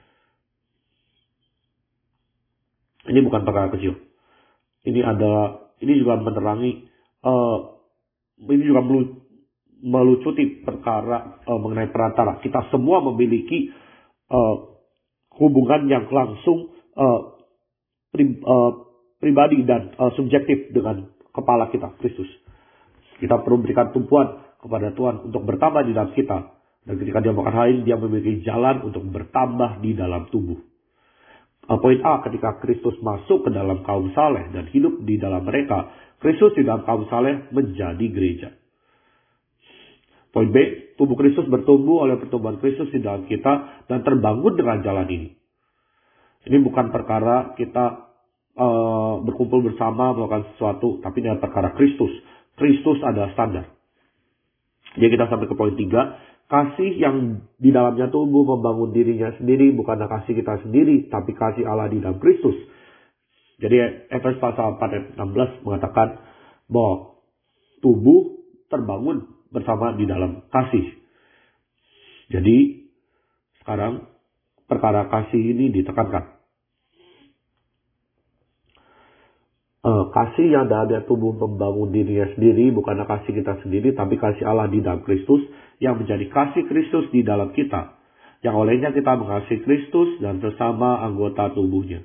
Ini bukan perkara kecil. Ini adalah, ini juga menerangi, uh, ini juga melu, melucuti perkara uh, mengenai perantara. Kita semua memiliki uh, hubungan yang langsung uh, pri, uh, pribadi dan uh, subjektif dengan kepala kita, Kristus. Kita perlu berikan tumpuan kepada Tuhan untuk bertambah di dalam kita. Dan ketika dia melakukan hal ini, dia memiliki jalan untuk bertambah di dalam tubuh. Uh, poin A, ketika Kristus masuk ke dalam kaum saleh dan hidup di dalam mereka, Kristus di dalam kaum saleh menjadi gereja. Poin B, tubuh Kristus bertumbuh oleh pertumbuhan Kristus di dalam kita dan terbangun dengan jalan ini. Ini bukan perkara kita uh, berkumpul bersama melakukan sesuatu, tapi ini adalah perkara Kristus. Kristus adalah standar. Jadi kita sampai ke poin tiga. Kasih yang di dalamnya tubuh membangun dirinya sendiri bukanlah kasih kita sendiri, tapi kasih Allah di dalam Kristus. Jadi Efesus pasal empat ayat enam belas mengatakan bahwa tubuh terbangun bersama di dalam kasih. Jadi sekarang perkara kasih ini ditekankan. Uh, kasih yang dalamnya tubuh membangun dirinya sendiri bukanlah kasih kita sendiri, tapi kasih Allah di dalam Kristus yang menjadi kasih Kristus di dalam kita, yang olehnya kita mengasihi Kristus dan sesama anggota tubuhnya.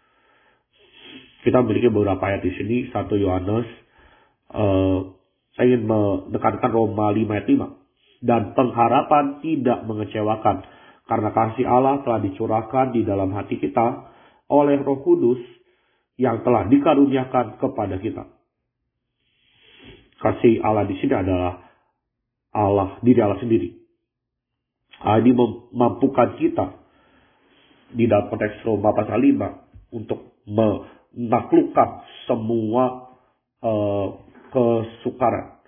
Kita memiliki beberapa ayat di sini. Satu Yohanes, uh, saya ingin menekankan Roma lima ayat lima. Dan pengharapan tidak mengecewakan, karena kasih Allah telah dicurahkan di dalam hati kita oleh Roh Kudus yang telah dikaruniakan kepada kita. Kasih Allah di sini adalah Allah, diri Allah sendiri. Allah ini memampukan kita di dalam konteks Roma pasal lima untuk menaklukkan semua uh, kesukaran.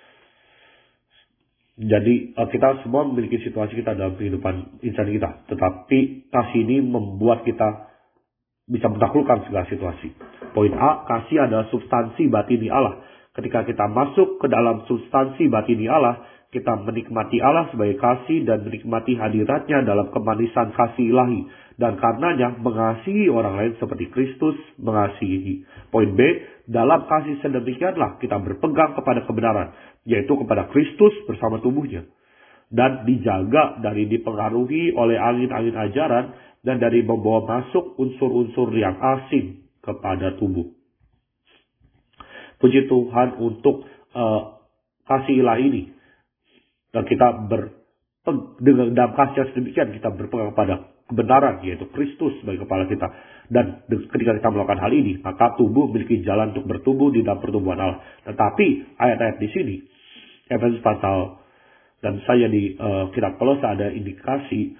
Jadi uh, kita semua memiliki situasi kita dalam kehidupan insan kita, tetapi kasih ini membuat kita bisa menaklukkan segala situasi. Poin A, kasih adalah substansi batini Allah. Ketika kita masuk ke dalam substansi batini Allah, kita menikmati Allah sebagai kasih dan menikmati hadiratnya dalam kemanisan kasih ilahi. Dan karenanya mengasihi orang lain seperti Kristus mengasihi. Poin B, dalam kasih sedemikianlah kita berpegang kepada kebenaran, yaitu kepada Kristus bersama tubuhnya. Dan dijaga dari dipengaruhi oleh angin-angin ajaran dan dari membawa masuk unsur-unsur yang asing kepada tubuh. Puji Tuhan untuk uh, kasih ilahi ini. Dan kita ber, dengan dalam kasih yang sedemikian kita berpegang pada kebenaran, yaitu Kristus sebagai kepala kita. Dan ketika kita melakukan hal ini, maka tubuh memiliki jalan untuk bertumbuh di dalam pertumbuhan Allah. Tetapi ayat-ayat di sini, Efesus pasal dan saya di uh, kitab Kolose ada indikasi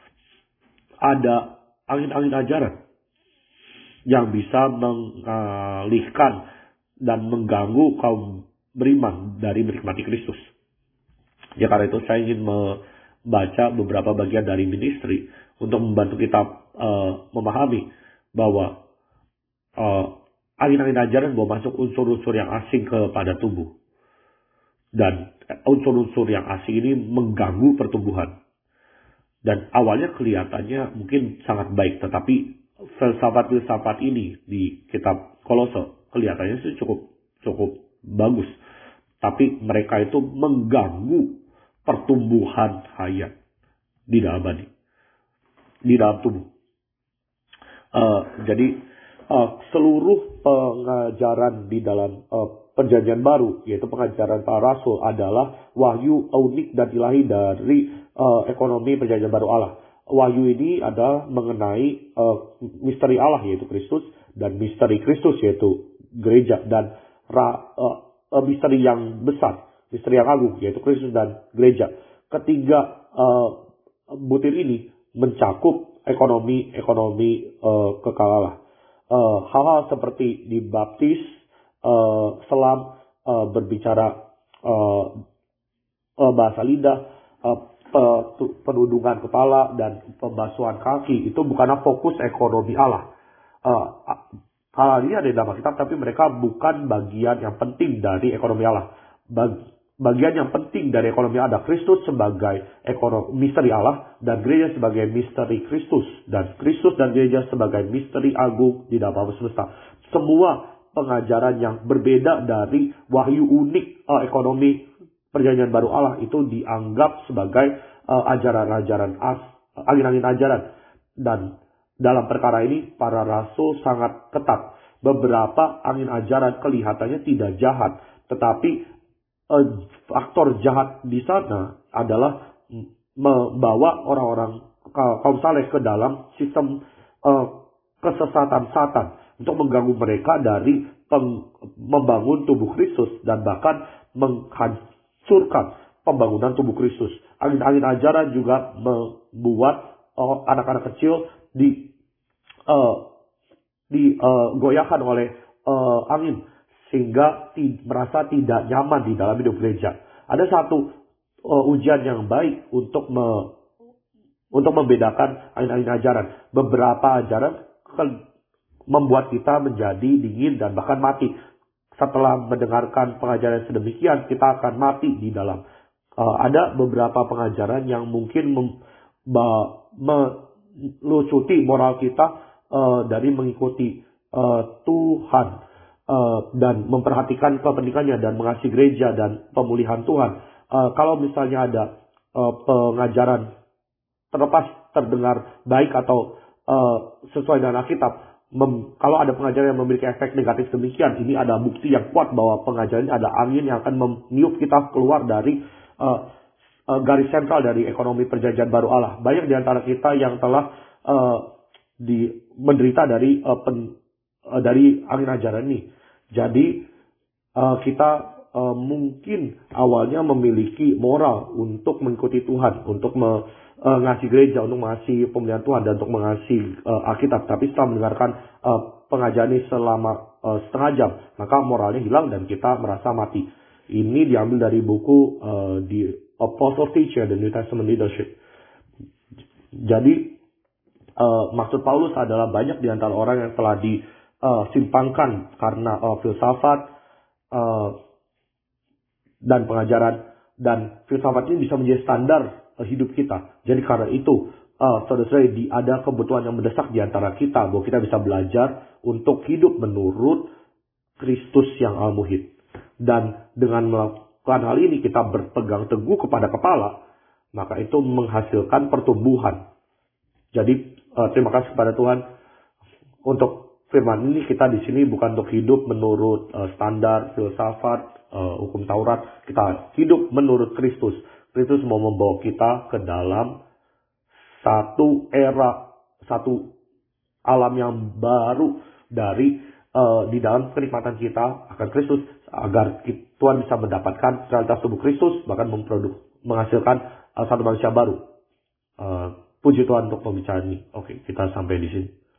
ada angin-angin ajaran yang bisa mengalihkan dan mengganggu kaum beriman dari menikmati Kristus. Ya, karena itu saya ingin membaca beberapa bagian dari ministry untuk membantu kita uh, memahami bahwa uh, angin-angin ajaran bahwa masuk unsur-unsur yang asing kepada tubuh. Dan unsur-unsur yang asing ini mengganggu pertumbuhan. Dan awalnya kelihatannya mungkin sangat baik, tetapi filsafat-filsafat ini di kitab Kolose kelihatannya sih cukup cukup bagus. Tapi mereka itu mengganggu pertumbuhan hayat di dalam badi, di dalam tubuh. Uh, jadi uh, seluruh pengajaran di dalam uh, Perjanjian Baru, yaitu pengajaran para rasul, adalah wahyu unik dan ilahi dari uh, ekonomi Perjanjian Baru Allah. Wahyu ini adalah mengenai uh, misteri Allah, yaitu Kristus, dan misteri Kristus, yaitu gereja, dan ra, uh, uh, misteri yang besar, misteri yang agung, yaitu Kristus dan gereja. Ketiga uh, butir ini mencakup ekonomi-ekonomi uh, kekal Allah. Uh, hal-hal seperti dibaptis, Uh, selam, uh, berbicara uh, uh, bahasa lidah, uh, penundungan kepala, dan pembasuhan kaki, itu bukanlah fokus ekonomi Allah. Uh, hal ini ada di dalam kitab, tapi mereka bukan bagian yang penting dari ekonomi Allah. Bag, bagian yang penting dari ekonomi ada Kristus sebagai ekonomi misteri Allah, dan gereja sebagai misteri Kristus, dan Kristus dan gereja sebagai misteri agung di dalam alam semesta. Semua pengajaran yang berbeda dari wahyu unik uh, ekonomi Perjanjian Baru Allah itu dianggap sebagai uh, ajaran-ajaran as, uh, angin-angin ajaran. Dan dalam perkara ini para rasul sangat ketat. Beberapa angin ajaran kelihatannya tidak jahat, tetapi uh, faktor jahat di sana adalah membawa orang-orang kaum saleh ke dalam sistem uh, kesesatan Satan untuk mengganggu mereka dari peng, membangun tubuh Kristus dan bahkan menghancurkan pembangunan tubuh Kristus. Angin-angin ajaran juga membuat uh, anak-anak kecil di uh, digoyahkan uh, oleh uh, angin sehingga ti, merasa tidak nyaman di dalam hidup gereja. Ada satu uh, ujian yang baik untuk me, untuk membedakan angin-angin ajaran. Beberapa ajaran ke, membuat kita menjadi dingin dan bahkan mati. Setelah mendengarkan pengajaran sedemikian, kita akan mati di dalam. Uh, ada beberapa pengajaran yang mungkin mem, ba, melucuti moral kita uh, dari mengikuti uh, Tuhan uh, dan memperhatikan kepentingannya dan mengasihi gereja dan pemulihan Tuhan. Uh, kalau misalnya ada uh, pengajaran terlepas terdengar baik atau uh, sesuai dengan Alkitab, Mem, kalau ada pengajaran yang memiliki efek negatif demikian, ini ada bukti yang kuat bahwa pengajaran ini ada angin yang akan meniup kita keluar dari uh, uh, garis sentral dari ekonomi Perjanjian Baru Allah. Banyak di antara kita yang telah uh, di, menderita dari uh, pen, uh, dari angin ajaran ini. Jadi uh, kita uh, mungkin awalnya memiliki moral untuk mengikuti Tuhan, untuk me, uh, ngasih gereja, untuk mengasihi pemeliharaan Tuhan, dan untuk mengasihi uh, Alkitab. Tapi setelah mendengarkan uh, pengajaran ini selama uh, setengah jam, maka moralnya hilang dan kita merasa mati. Ini diambil dari buku uh, di Apostle Teacher, The New Testament Leadership. Jadi uh, maksud Paulus adalah banyak di antara orang yang telah disimpangkan karena uh, filsafat uh, dan pengajaran, dan filsafat ini bisa menjadi standar uh, hidup kita. Jadi karena itu, uh, saudara-saudara, ada kebutuhan yang mendesak di antara kita bahwa kita bisa belajar untuk hidup menurut Kristus yang al-muhid. Dan dengan melakukan hal ini kita berpegang teguh kepada kepala, maka itu menghasilkan pertumbuhan. Jadi uh, terima kasih kepada Tuhan untuk firman ini. Kita di sini bukan untuk hidup menurut uh, standar filsafat, uh, hukum Taurat. Kita hidup menurut Kristus. Kristus mau membawa kita ke dalam satu era, satu alam yang baru dari uh, di dalam kenikmatan kita akan Kristus, agar Tuhan bisa mendapatkan realitas tubuh Kristus, bahkan memproduk, menghasilkan uh, satu manusia baru. Uh, puji Tuhan untuk pembicaraan ini. Oke, kita sampai di sini.